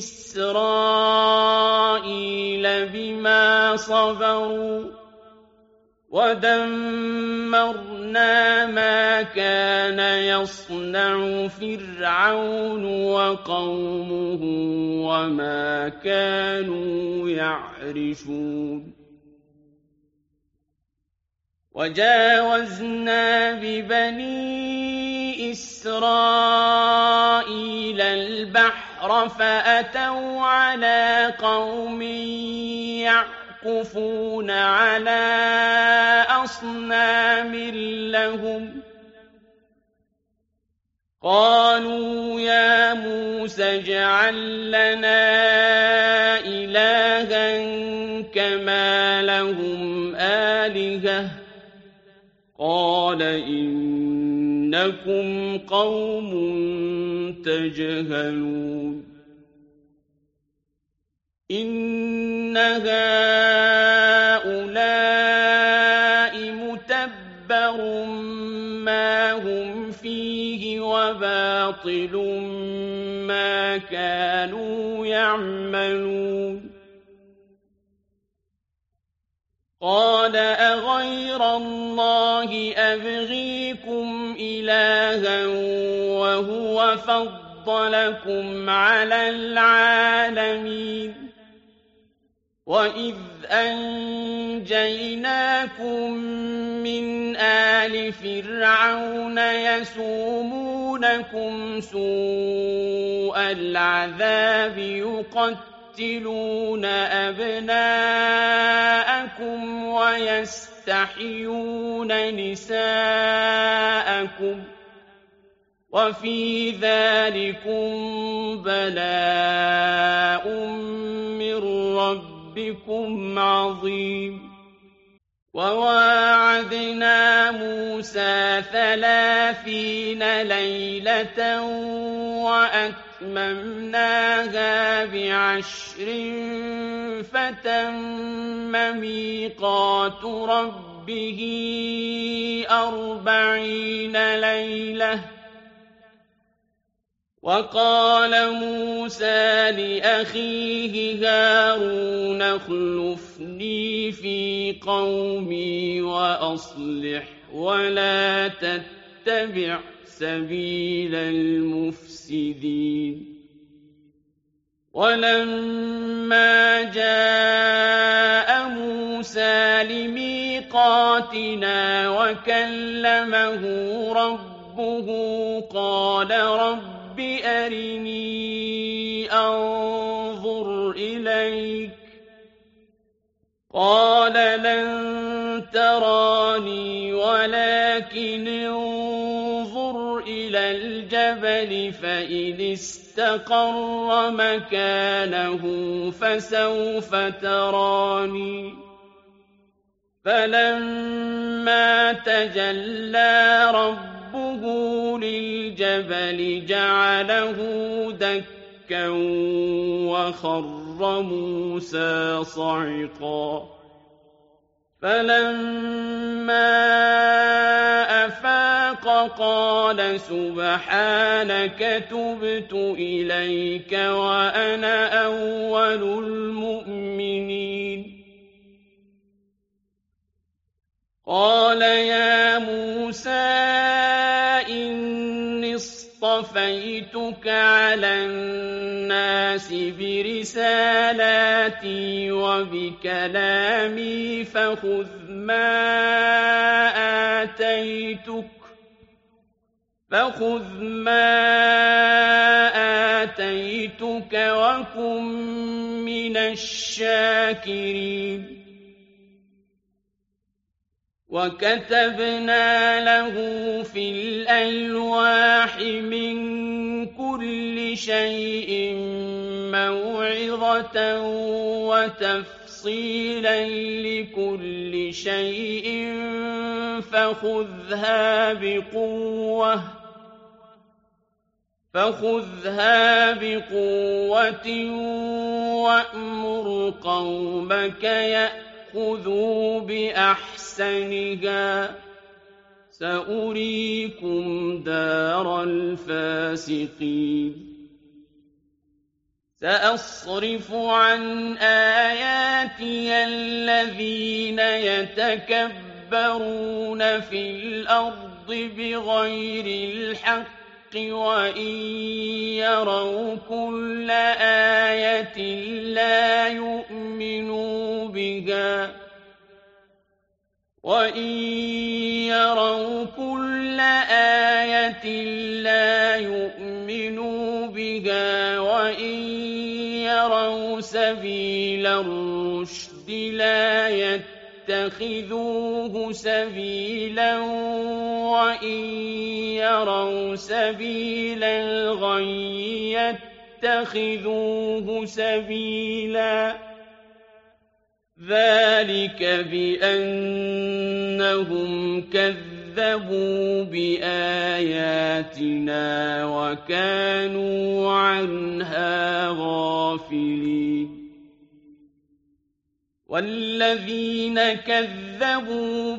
إسرائيل بما صبروا ودمرنا ما كان يصنع فرعون وقومه وما كانوا يعرشون وجاوزنا ببني إسرائيل البحر فأتوا على قوم يعكفون على أصنام لهم قالوا يا موسى اجعل لنا إلها كما لهم آلهة قال إنكم قوم تجهلون إن هؤلاء متبر ما هم فيه وباطل مَا كَانُوا يَعْمَلُونَ قَالَ أَغَيْرَ اللَّهِ أَبْغِيكُمْ إِلَٰهًا وَهُوَ فَضَّلَكُمْ عَلَى الْعَالَمِينَ وَإِذْ أَنجَيْنَاكُم مِّنْ آلِ فِرْعَوْنَ يَسُومُونَكُمْ سُوءَ الْعَذَابِ يُقَتِّلُونَ أَبْنَاءَكُمْ وَيَسْتَحْيُونَ نِسَاءَكُمْ ۚ وَفِي ذَٰلِكُم بَلَاءٌ مِّن رَّبِّكُمْ عَظِيمٌ وَوَاعَدْنَا مُوسَىٰ 30 لَيْلَةً وَأَتْمَمْنَاهَا ب10 فَتَمَّ مِيقَاتُ رَبِّهِ 40 لَيْلَةً ۚ وَقَالَ مُوسَىٰ لِأَخِيهِ هَارُونَ اخْلُفْنِي فِي قَوْمِي وَأَصْلِحْ وَلَا تَتَّبِعْ سَبِيلَ الْمُفْسِدِينَ وَلَمَّا جَاءَ مُوسَىٰ لِمِيقَاتِنَا وَكَلَّمَهُ رَبُّهُ قَالَ رَبِّ أَرِنِي أَنظُرْ إِلَيْكَ ۚ قَالَ لَن تَرَانِي وَلَٰكِنِ انظُرْ إِلَى الْجَبَلِ فَإِنِ اسْتَقَرَّ مَكَانَهُ فَسَوْفَ تَرَانِي ۚ فَلَمَّا تَجَلَّىٰ رَبُّهُ لِلْجَبَلِ جَعَلَهُ دَكًّا وَخَرَّ مُوسَىٰ صَعِقًا فَلَمَّا أَفَاقَ قَالَ سُبْحَانَكَ تُبْتُ إِلَيْكَ وَأَنَا أَوَّلُ الْمُؤْمِنِينَ قَالَ يَا مُوسَىٰ إِنِّي اصْطَفَيْتُكَ عَلَى النَّاسِ بِرِسَالَاتِي وَبِكَلَامِي فَخُذْ مَا آتَيْتُكَ وَكُن مِّنَ الشَّاكِرِينَ وَكَتَبْنَا لَهُ فِي الْأَلْوَاحِ مِن كُلِّ شَيْءٍ مَّوْعِظَةً وَتَفْصِيلًا لِّكُلِّ شَيْءٍ فَخُذْهَا بِقُوَّةٍ وَأْمُرْ قَوْمَكَ يَأْخُذُوا بِأَحْسَنِهَا ۚ سَأُرِيكُمْ دَارَ الْفَاسِقِينَ سَأَصْرِفُ عَنْ آيَاتِيَ الَّذِينَ يَتَكَبَّرُونَ فِي الْأَرْضِ بِغَيْرِ الْحَقِّ وَإِن يَرَوْا كُلَّ آيَةٍ لَّا يُؤْمِنُوا بِهَا وَإِن يَرَوْا سَبِيلَ الرُّشْدِ لَا يَتَّخِذُوهُ سَبِيلًا وَإِن يَرَوْا سَبِيلَ الْغَيِّ يَتَّخِذُوهُ سَبِيلًا ۚ ذَٰلِكَ بِأَنَّهُمْ كَذَّبُوا بِآيَاتِنَا وَكَانُوا عَنْهَا غَافِلِينَ وَالَّذِينَ كَذَّبُوا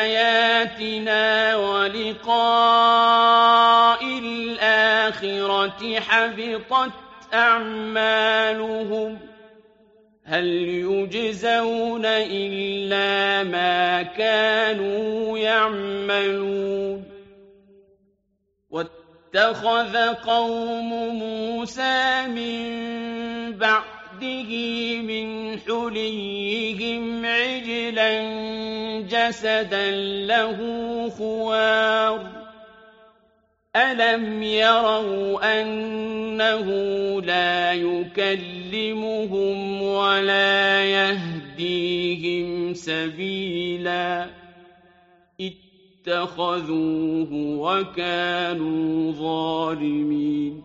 بِآيَاتِنَا وَلِقَاءِ الْآخِرَةِ حبطت أعمالهم هل يجزون إلا ما كانوا يعملون واتخذ قوم موسى من بعده من حليهم عجلا جسدا له خوار ألم يروا أنه لا يكلمهم ولا يهديهم سبيلا اتخذوه وكانوا ظالمين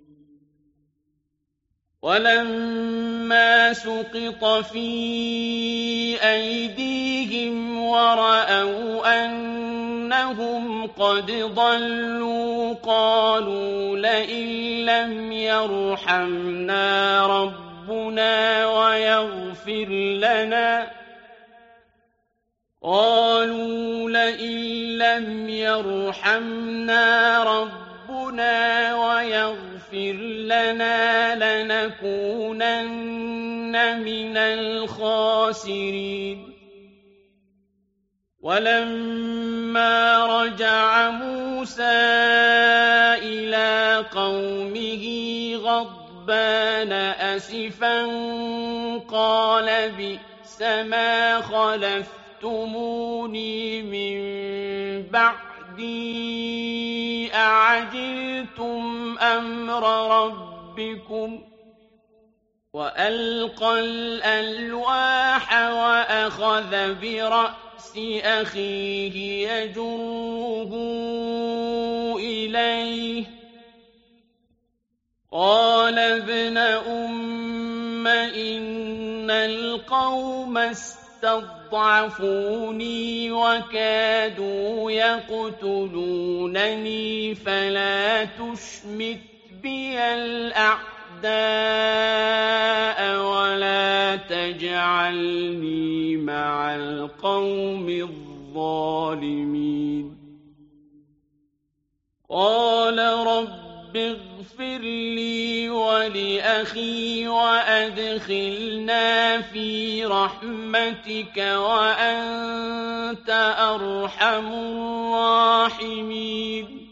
ولما سقط في أيديهم ورأوا أنهم قد ضلوا قالوا لئن لم يرحمنا ربنا ويغفر لنا لنكونن من الخاسرين ولما رجع موسى إلى قومه غضبان أسفا قال بئس ما خلفتموني من بعدي أعجلتم أمر ربكم وألقى الألواح وأخذ برأس أخيه يجره إليه قال ابن أم إن القوم استضعفوني وكادوا يقتلونني فلا تشمت بي الأعداء ولا تجعلني مع القوم الظالمين قال رب اغفر لي ولأخي وأدخلنا في رحمتك وأنت أرحم الراحمين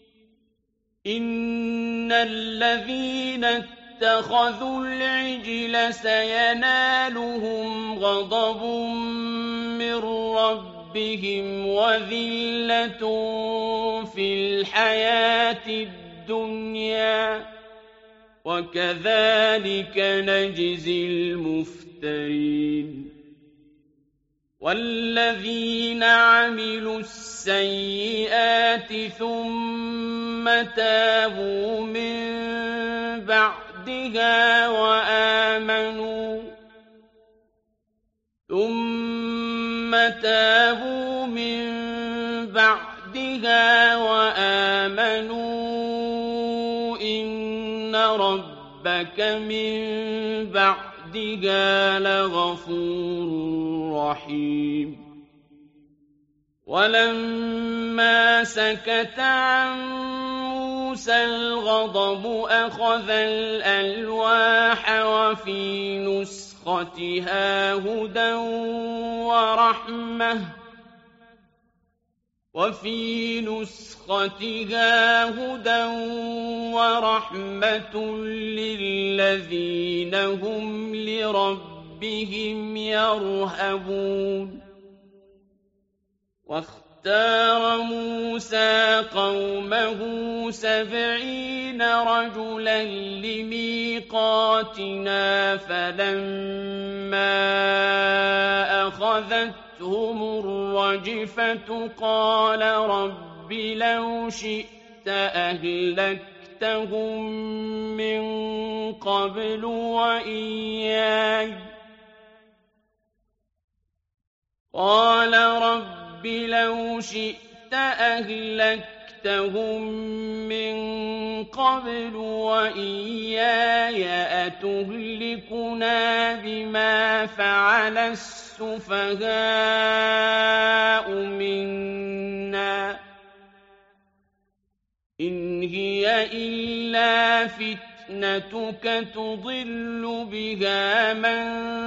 إن الذين اتخذوا العجل سينالهم غضب من ربهم وذلة في الحياة الدنيا وكذلك نجزي المفترين والذين عملوا السيئات ثم تابوا من بعدها وآمنوا إن ربك من بعدها لغفور رحيم ولما سكت عن موسى الغضب أخذ الألواح وفي نسختها هدى ورحمة للذين هم لربهم يرهبون واختار موسى قومه 70 رجلا لميقاتنا فلما أخذتهم الرجفة قال رب لو شئت أهلكتهم من قبل وإياي أتهلكنا بما فعل السفهاء منا إِنْ هِيَ إِلَّا فِتْنَتُكَ تُضِلُّ بِهَا مَن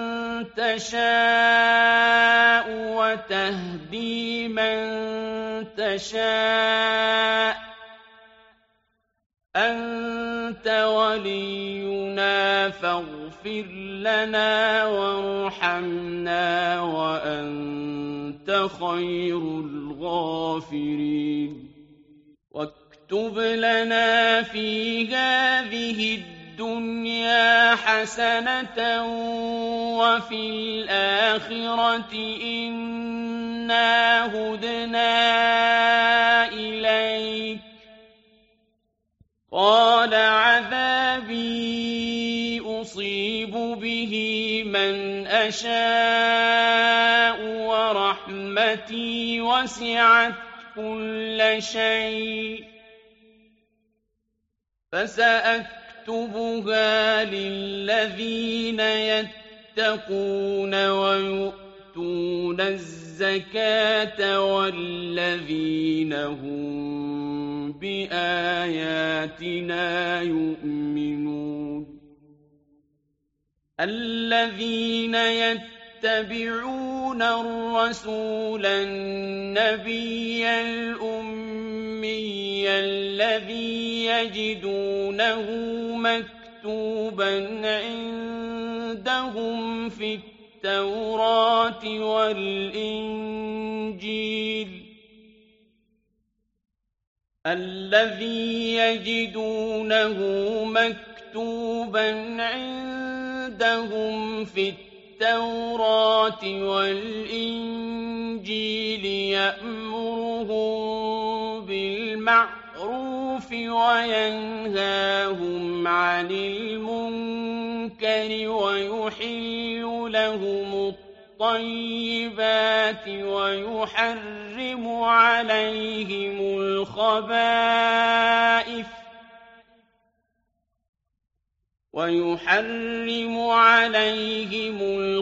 تَشَاءُ وَتَهْدِي مَن تَشَاءُ ۖ أَنتَ وَلِيُّنَا فَاغْفِرْ لَنَا وَارْحَمْنَا وَأَنتَ خَيْرُ الْغَافِرِينَ واكتب لنا في هذه الدنيا حسنة وفي الآخرة إنا هدنا إليك قال عذابي أصيب به من أشاء ورحمتي وسعت كل شيء فسأكتبها للذين يتقون ويؤتون الزكاة والذين هم بآياتنا يؤمنون الذين يتبعون الرسول النبي الأمي الذي يجدونه مكتوبا عندهم في التوراة والإنجيل يأمرهم بالمعروف وينهاهم عن المنكر ويحل لهم الطيبات ويحرم عليهم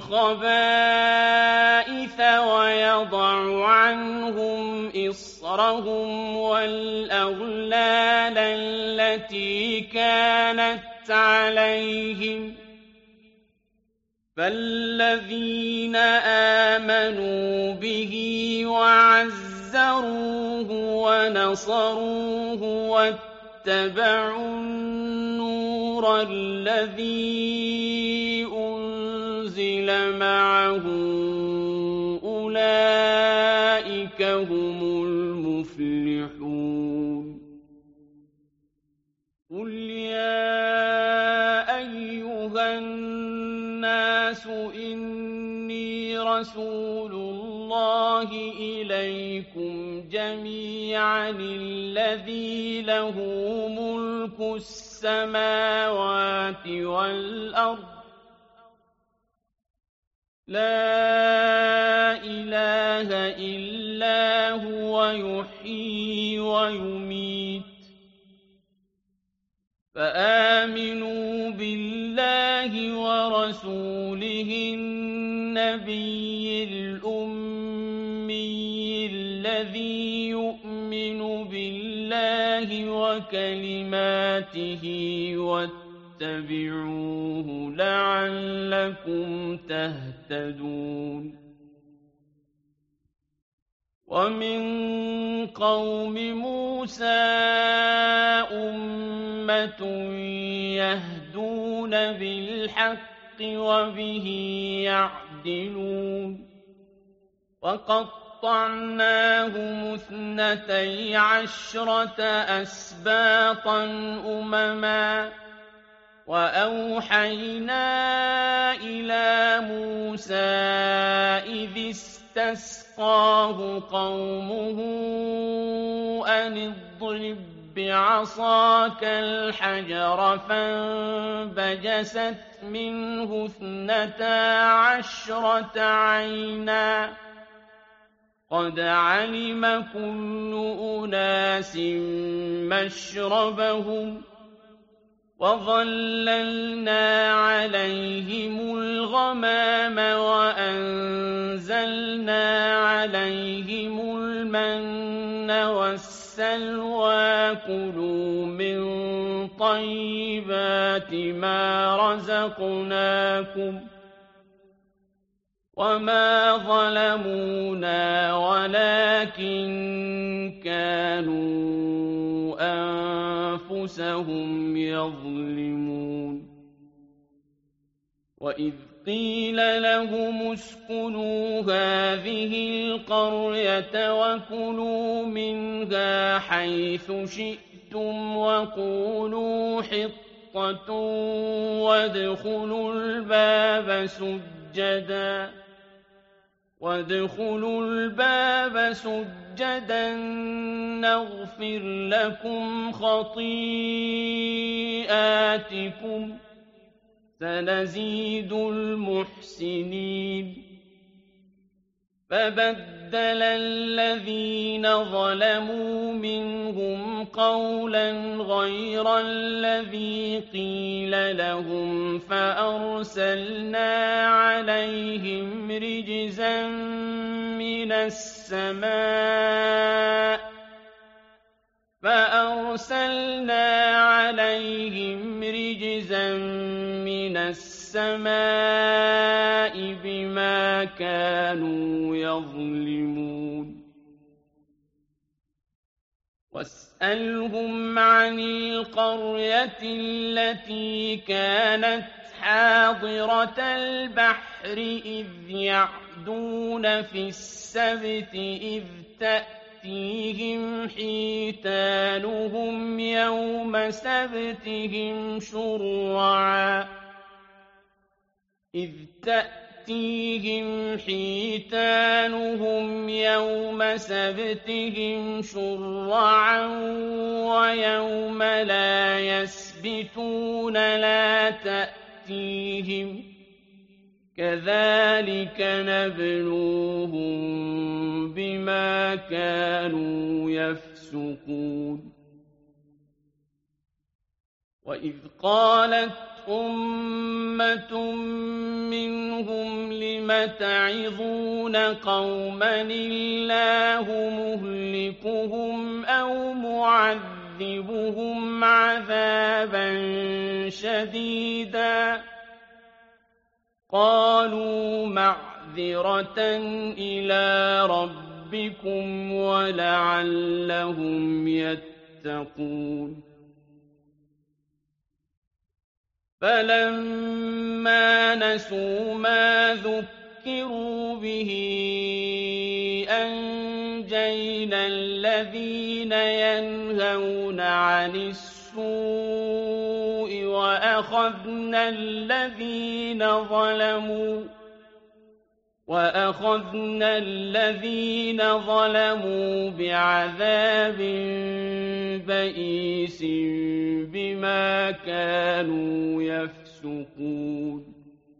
الخبائث ويضع عنهم إصرهم والأغلال التي كانت عليهم فالذين آمنوا به وعزروه ونصروه واتبعوا النور الذي أنزل معه أولئك هم المفلحون قل يا أيها الناس إني رسول الله إليكم جميعا الذي له ملك السماوات والأرض لا إله إلا هو يحيي ويميت فآمنوا بالله ورسوله النبي الأمي الذي يؤمن بالله وكلماته واتبعوه لعلكم تهتدون ومن قوم موسى أمة يهدون بالحق وبه يعدلون وقطعناهم 12 أسباطا أمما وأوحينا إلى موسى إذ استسقاه قومه أن اضرب بعصاك الحجر فانبجست منه 12 عينا قد علم كل أناس مشربهم وظللنا عليهم الغمام وأنزلنا عليهم المن وَالسَّلْوَىٰ كُلُوا مِن طَيِّبَاتِ مَا رَزَقْنَاكُمْ ۚ وَمَا ظَلَمُونَا وَلَٰكِن كَانُوا أَنفُسَهُمْ يَظْلِمُونَ وَإِذْ قِيلَ لَهُمُ اسْكُنُوا هَٰذِهِ الْقَرْيَةَ وَكُلُوا مِنْهَا حَيْثُ شِئْتُمْ وَقُولُوا حِطَّةٌ وَادْخُلُوا الْبَابَ سُجَّدًا نَّغْفِرْ لَكُمْ خَطِيئَاتِكُمْ ۚ سَنَزِيدُ الْمُحْسِنِينَ فَبَدَّلَ الَّذِينَ ظَلَمُوا مِنْهُمْ قَوْلًا غَيْرَ الَّذِي قِيلَ لَهُمْ فَأَرْسَلْنَا عَلَيْهِمْ رِجْزًا مِّنَ السَّمَاءِ بِمَا كَانُوا يَظْلِمُونَ وَاسْأَلْهُمْ عَنِ الْقَرْيَةِ الَّتِي كَانَتْ حَاضِرَةَ الْبَحْرِ إِذْ يَعْدُونَ فِي السَّبْتِ إِذْ تَأْتِيهِمْ حِيتَانُهُمْ يَوْمَ سَبْتِهِمْ شُرَّعًا وَيَوْمَ لَا يَسْبِتُونَ لَا تَأْتِيهِمْ ۚ كَذَٰلِكَ نَبْلُوهُم بِمَا كَانُوا يَفْسُقُونَ وَإِذْ قَالَتْ أُمَّةٌ مِّنْهُمْ لِمَ تَعِظُونَ قَوْمًا اللَّهُ مُهْلِكُهُمْ أَوْ مُعَذِّبُهُمْ عَذَابًا شَدِيدًا ۖ قَالُوا مَعْذِرَةً إِلَىٰ رَبِّكُمْ وَلَعَلَّهُمْ يَتَّقُونَ فَلَمَّا نَسُوا مَا ذُكِّرُوا بِهِ أَنجَيْنَا الَّذِينَ يَنْهَوْنَ عَنِ السُّوءِ وَأَخَذْنَا الَّذِينَ ظَلَمُوا بِعَذَابٍ بَئِيسٍ بِمَا كَانُوا يَفْسُقُونَ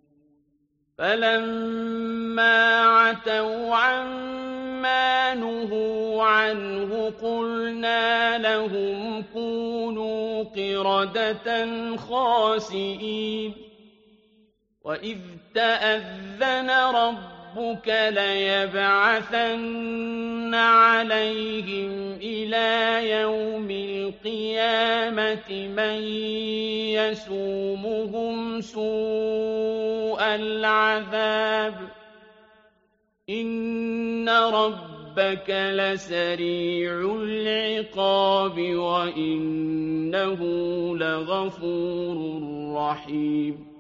فَلَمَّا عَتَوْا عَمَّا نُهُوا عَنْهُ قُلْنَا لَهُمْ كُونُوا قِرَدَةً خَاسِئِينَ وَإِذْ تَأَذَّنَ رَبُّكَ لَيَبْعَثَنَّ عَلَيْهِمْ إِلَىٰ يَوْمِ الْقِيَامَةِ مَن يَسُومُهُمْ سُوءَ الْعَذَابِ ۗ إِنَّ رَبَّكَ لَسَرِيعُ الْعِقَابِ وَإِنَّهُ لَغَفُورٌ رَّحِيمٌ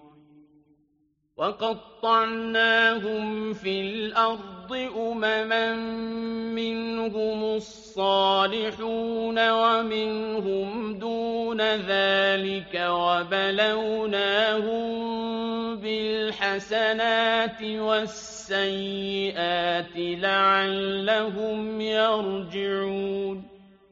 وَقَطَّعْنَاهُمْ فِي الْأَرْضِ أُمَمًا مِّنْهُمُ الصَّالِحُونَ وَمِنْهُمْ دُونَ ذَٰلِكَ وَبَلَوْنَاهُم بِالْحَسَنَاتِ وَالسَّيِّئَاتِ لَعَلَّهُمْ يَرْجِعُونَ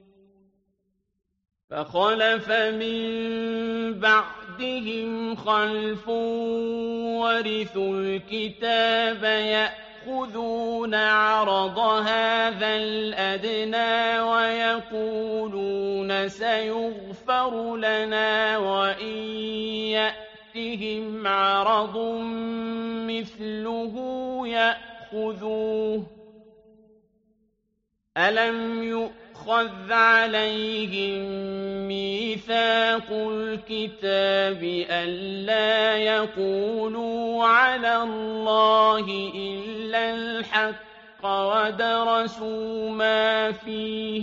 فَخَلَفَ مِن بَعْدِهِمْ خَلْفٌ وَرِثُوا الْكِتَابَ يَأْخُذُونَ عَرَضَ هَٰذَا الْأَدْنَىٰ وَيَقُولُونَ سَيُغْفَرُ لَنَا وَإِن يَأْتِهِمْ عَرَضٌ مِّثْلُهُ يَأْخُذُوهُ ۚ أَلَمْ يُؤْخَذْ يُؤْخَذْ عَلَيْهِم مِّيثَاقُ الْكِتَابِ أَلَّا يَقُولُوا عَلَى اللَّهِ إِلَّا الْحَقَّ وَدَرَسُوا مَا فِيهِ ۗ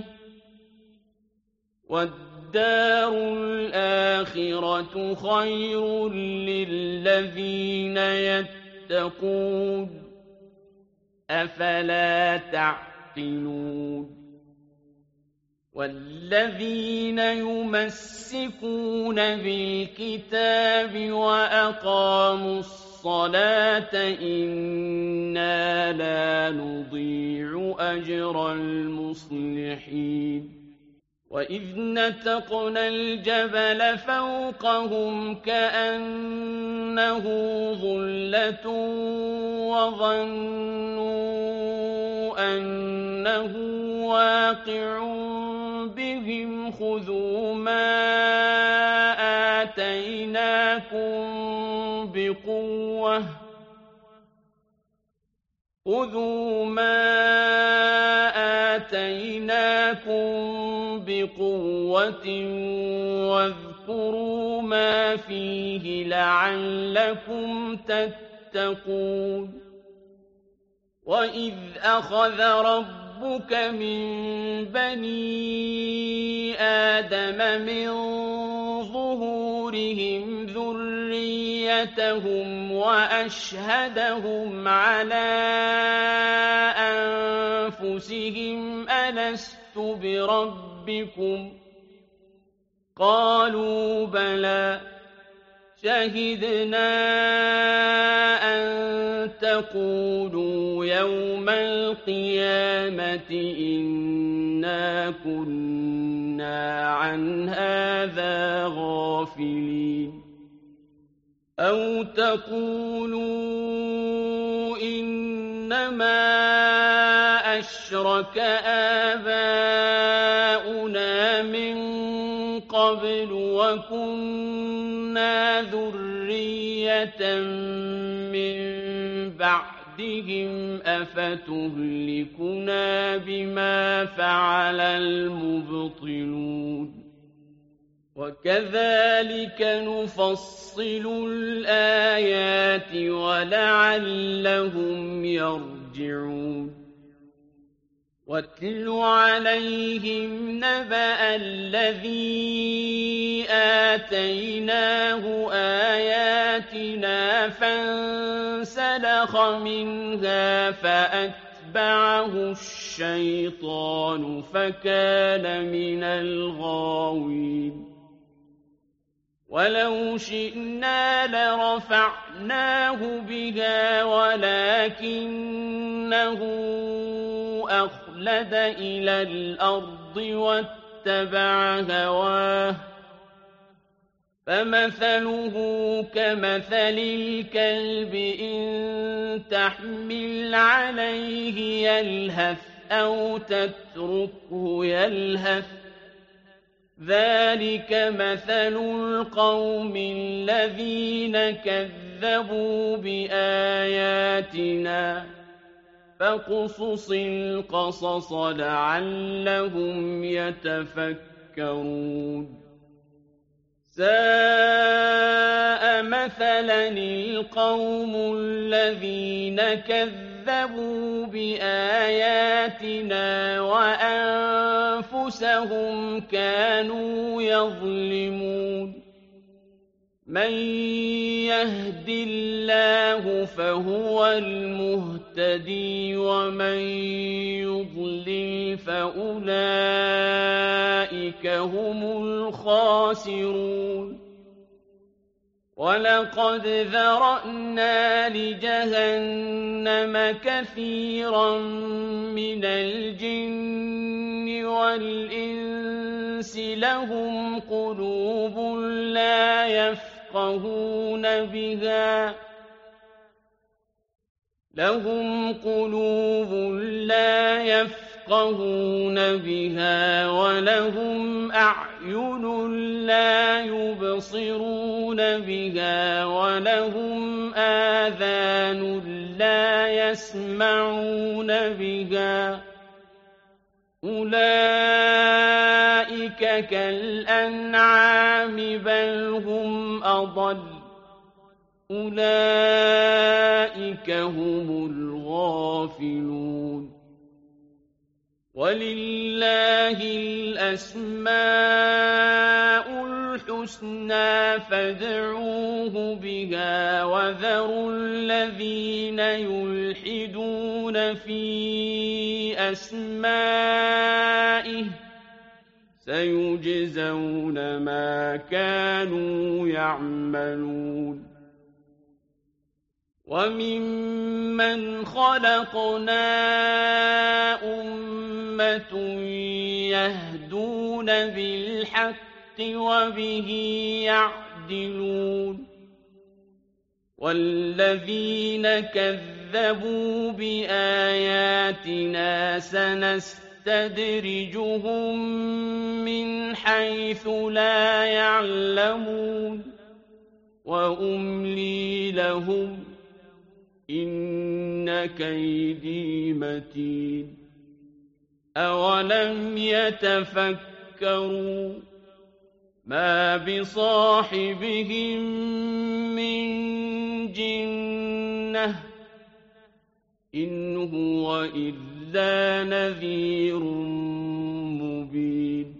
وَالدَّارُ الْآخِرَةُ خَيْرٌ لِّلَّذِينَ يَتَّقُونَ ۗ أَفَلَا تَعْقِلُونَ وَالَّذِينَ يُمَسِّكُونَ بِالْكِتَابِ وَأَقَامُوا الصَّلَاةَ إِنَّا لَا نُضِيعُ أَجْرَ الْمُصْلِحِينَ وَإِذْ نَتَقْنَا الْجَبَلَ فَوْقَهُمْ كَأَنَّهُ ظُلَّةٌ وَظَنُّوا أَنَّهُ واقع بهم خُذُوا ما آتَيْنَاكُم بِقُوَّةٍ وَاذْكُرُوا مَا فِيهِ لَعَلَّكُمْ تَتَّقُونَ وَإِذْ أَخَذَ رَبُّكَ مِن بَنِي آدَمَ مِن ظُهُورِهِمْ ذُرِّيَّتَهُمْ وَأَشْهَدَهُمْ عَلَىٰ أَنفُسِهِمْ أَلَسْتُ بِرَبِّكُمْ ۖ قَالُوا بَلَىٰ شَهِدْنَا أَن تَقُولُوا يَوْمَ الْقِيَامَةِ إِنَّا كُنَّا عَنْ هَٰذَا غَافِلِينَ أَوْ تَقُولُوا إِنَّمَا أَشْرَكَ آبَاؤُنَا مِن قَبْلُ وَكُنَّا ذُرِّيَّةً مِّن بَعْدِهِمْ أَفَتُهْلِكُنَا بِمَا فَعَلَ الْمُبْطِلُونَ وَكَذَٰلِكَ نُفَصِّلُ الْآيَاتِ وَلَعَلَّهُمْ يَرْجِعُونَ وَاتْلُ عَلَيْهِمْ نَبَأَ الَّذِي آتَيْنَاهُ آيَاتِنَا فَانسَلَخَ مِنْهَا فَأَتْبَعَهُ الشَّيْطَانُ فَكَانَ مِنَ الْغَاوِينَ وَلَوْ شِئْنَا لَرَفَعْنَاهُ بِهَا وَلَٰكِنَّهُ أَخْلَدَ إِلَى الْأَرْضِ وَاتَّبَعَ هَوَاهُ فَمَثَلُهُ كَمَثَلِ الْكَلْبِ إِن تَحْمِلْ عَلَيْهِ يَلْهَثْ أَوْ تَتْرُكْهُ يَلْهَث ۚ ذَٰلِكَ مَثَلُ الْقَوْمِ الَّذِينَ كَذَّبُوا بِآيَاتِنَا ۚ فَاقْصُصِ الْقَصَصَ لَعَلَّهُمْ يَتَفَكَّرُونَ سَاءَ مَثَلًا الْقَوْمُ الَّذِينَ كَذَّبُوا بِآيَاتِنَا وَأَنفُسَهُمْ كَانُوا يَظْلِمُونَ مَن يَهْدِ اللَّهُ فَهُوَ الْمُهْتَدِي وَمَن يُضْلِلْ فَأُولَٰئِكَ هُمُ الْخَاسِرُونَ وَلَقَدْ ذَرَأْنَا لِجَهَنَّمَ كَثِيرًا مِّنَ الْجِنِّ وَالْإِنسِ لَهُمْ قُلُوبٌ لَّا يَفْقَهُونَ بِهَا وَلَهُمْ أَعْيُنٌ لَّا يُبْصِرُونَ بِهَا وَلَهُمْ آذَانٌ لَّا يَسْمَعُونَ بِهَا أُولَٰئِكَ كَالْأَنْعَامِ بَلْ هُمْ أَضَلُّ أُولَٰئِكَ هُمُ الْغَافِلُونَ وَلِلَّهِ الْأَسْمَاءُ الْحُسْنَىٰ فَادْعُوهُ بِهَا وَذَرُوا الَّذِينَ يُلْحِدُونَ فِي أَسْمَائِهِ ۚ سَيُجْزَوْنَ مَا كَانُوا يَعْمَلُونَ وَمِمَّنْ خَلَقْنَا أُمَّةٌ يَهْدُونَ بِالْحَقِّ وَبِهِ يَعْدِلُونَ وَالَّذِينَ كَذَّبُوا بِآيَاتِنَا سَنَسْتَدْرِجُهُم مِّنْ حَيْثُ لَا يَعْلَمُونَ وَأُمْلِي لَهُمْ ۚ إِنَّ كَيْدِي مَتِينٌ أَوَلَمْ يَتَفَكَّرُوا مَا بِصَاحِبِهِم مِّن جِنَّةٍ إِنْ هُوَ إِلَّا نَذِيرٌ مُّبِينٌ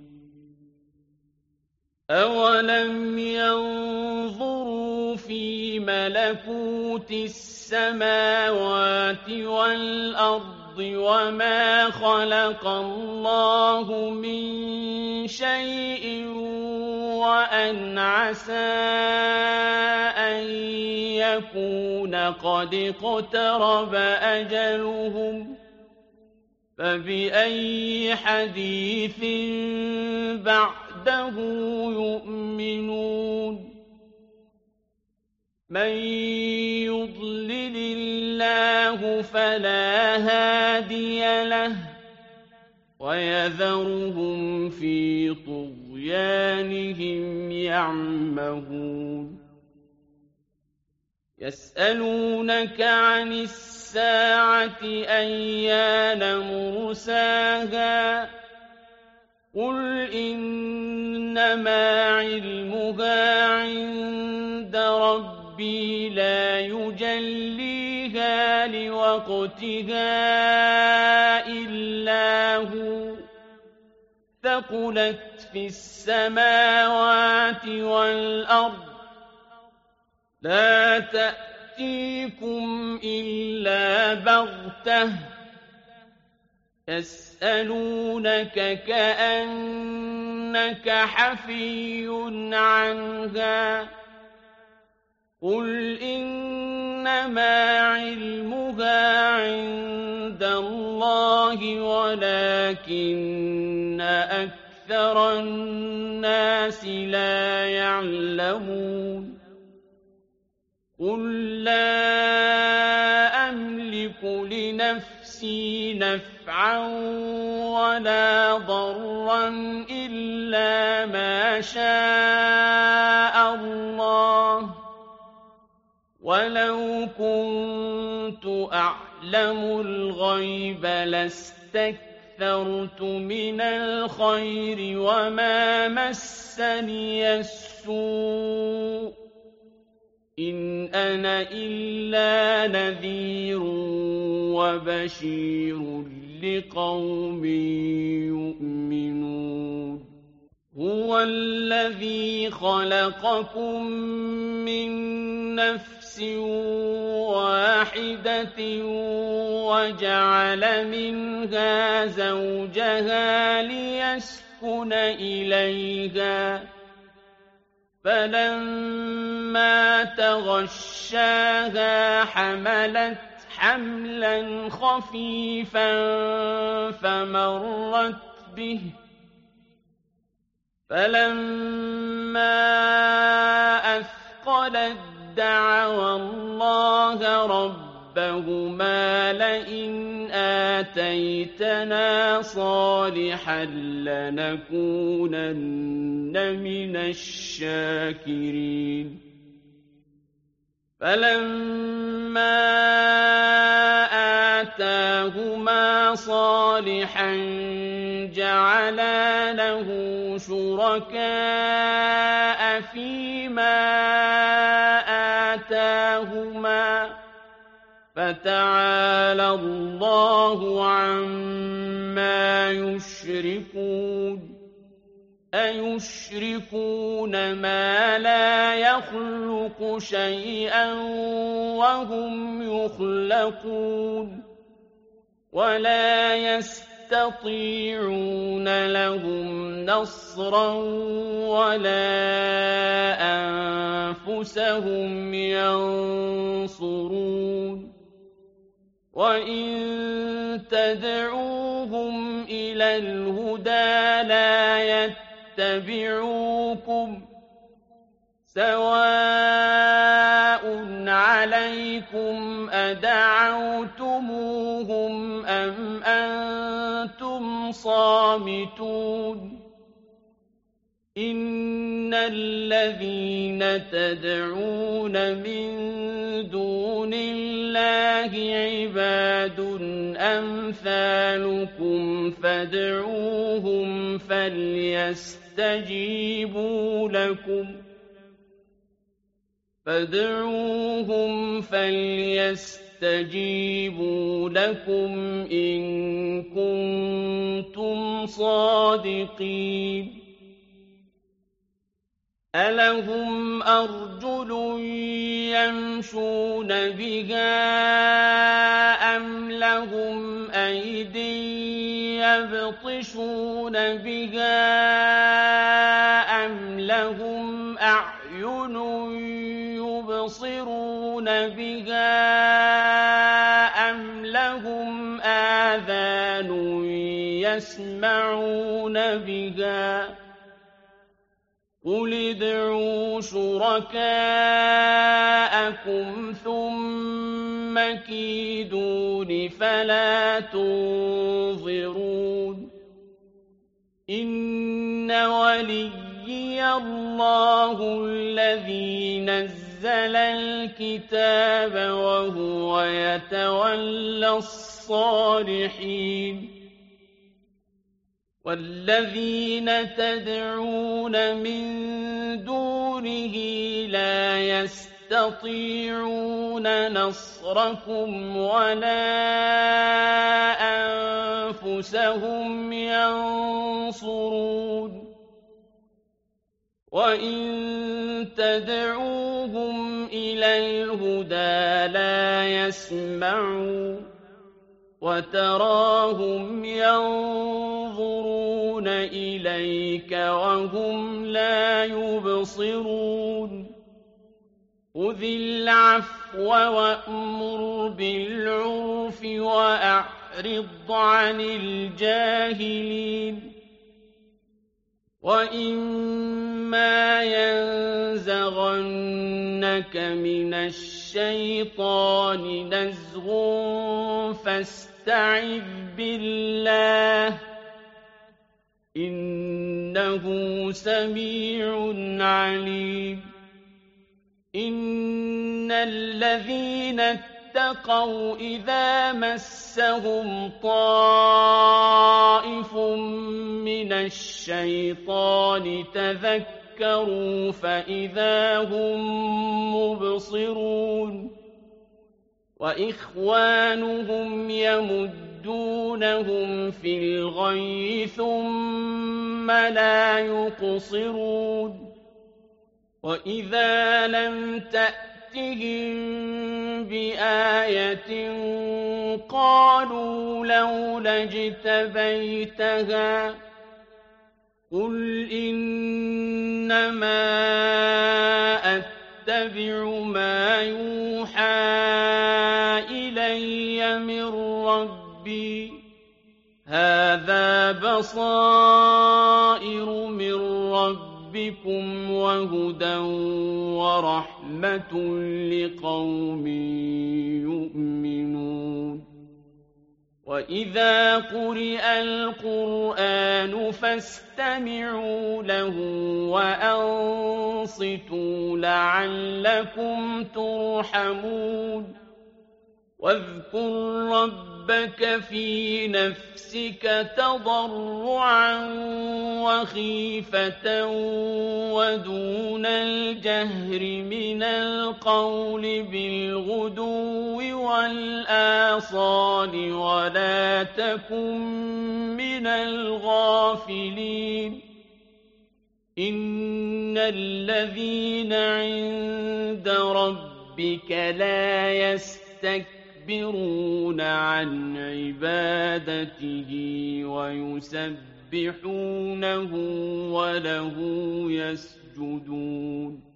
أَوَلَمْ يَنظُرُوا فِي مَلَكُوتِ السَّمَاوَاتِ وَالْأَرْضِ وَمَا خَلَقَ اللَّهُ مِن شَيْءٍ وَأَنْ عَسَىٰ أَن يَكُونَ قَدِ اقْتَرَبَ أَجَلُهُمْ ۖ فَبِأَيِّ حَدِيثٍ بَعْدَهُ يُؤْمِنُونَ مَن يُضْلِلِ اللَّهُ فَلَا هَادِيَ لَهُ وَيَذَرُهُمْ فِي طُغْيَانِهِمْ يَعْمَهُونَ يَسْأَلُونَكَ عَنِ السَّاعَةِ أَيَّانَ مُرْسَاهَا ۖ قُلْ إِنَّمَا عِلْمُهَا عِندَ رَبِّي لَا يُجَلِّيهَا لِوَقْتِهَا إِلَّا هُوَ ۚ ثَقُلَتْ فِي السَّمَاوَاتِ وَالْأَرْضِ لَا تَأْتِيكُمْ إِلَّا بَغْتَةً يَسْأَلُونَكَ كَأَنَّكَ حَفِيٌّ عَنْهَا قُلْ إِنَّمَا عِلْمُهَا عِندَ اللَّهِ وَلَٰكِنَّ أَكْثَرَ النَّاسِ لَا يَعْلَمُونَ قُل لَّا أَمْلِكُ لِنَفْسِي نَفْعًا وَلَا ضَرًّا إِلَّا مَا شَاءَ اللَّهُ ۚ وَلَوْ كُنتُ أَعْلَمُ الْغَيْبَ لَاسْتَكْثَرْتُ مِنَ الْخَيْرِ وَمَا مَسَّنِيَ السُّوءُ ۚ إِنْ أَنَا إِلَّا نَذِيرٌ وَبَشِيرٌ لِّقَوْمٍ يُؤْمِنُونَ هُوَ الَّذِي خَلَقَكُم مِّن نَّفْسٍ وَاحِدَةٍ وَجَعَلَ مِنْهَا زَوْجَهَا لِيَسْكُنَ إِلَيْهَا ۖ فَلَمَّا تَغَشَّاهَا حَمَلَتْ حَمْلًا خَفِيفًا فَمَرَّتْ بِهِ ۖ فَلَمَّا أَثْقَلَت دَّعَوَا اللَّهَ رَبَّهُمَا لَئِنْ آتَيْتَنَا صَالِحًا لَّنَكُونَنَّ مِنَ الشَّاكِرِينَ فَلَمَّا آتاهما صالحا جعلا له شركاء فيما آتاهما فتعالى الله عما يشركون أيشركون ما لا يخلق شيئا وهم يخلقون ولا يستطيعون لهم نصرا ولا أنفسهم ينصرون وإن تدعوهم إلى الهدى لا يتبعوكم سواء عليكم أدعوتموهم أم أنتم صامتون إن الذين تدعون من دون الله عباد أمثالكم فادعوهم فليستجيبوا لكم إن كنتم صادقين ألهم أرجل يمشون بها أم لهم أيد يبطشون بها أم لهم أعين يبصرون بها أم لهم آذان يسمعون بها قل ادعوا شركاءكم ثم كيدون فلا تنظرون إن وليي الله الذي نزل الكتاب وهو يتولى الصالحين والذين تدعون من دونه لا يستطيعون نصركم ولا أنفسهم ينصرون وإن تدعوهم إلى الهدى لا يسمعون وتراهم ينظرون إليك وهم لا يبصرون خذ العفو وأمر بالعرف وأعرض عن الجاهلين وإما ينزغنك من الشيطان نزغ فاستعذ بالله إنه سميع عليم إن الذين اتقوا إذا مسهم طائف من الشيطان تذكروا فإذا هم مبصرون وإخوانهم يمدونهم في الغي ثم لا يقصرون وإذا لم تأتهم بآية قالوا لولا اجتبيتها قل إنما أتبع ما يوحى إلي من ربي هذا بصائر من ربكم وهدى ورحمة لقوم يؤمنون وإذا قرئ القرآن فاستمعوا له وأنصتوا لعلكم ترحمون واذكر ربك ربك في نفسك تضرعا وخيفة ودون الجهر من القول بالغدو والآصال ولا تكن من الغافلين إن الذين عند ربك لا يستكبرون عن عبادته ويسبحونه وله يسجدون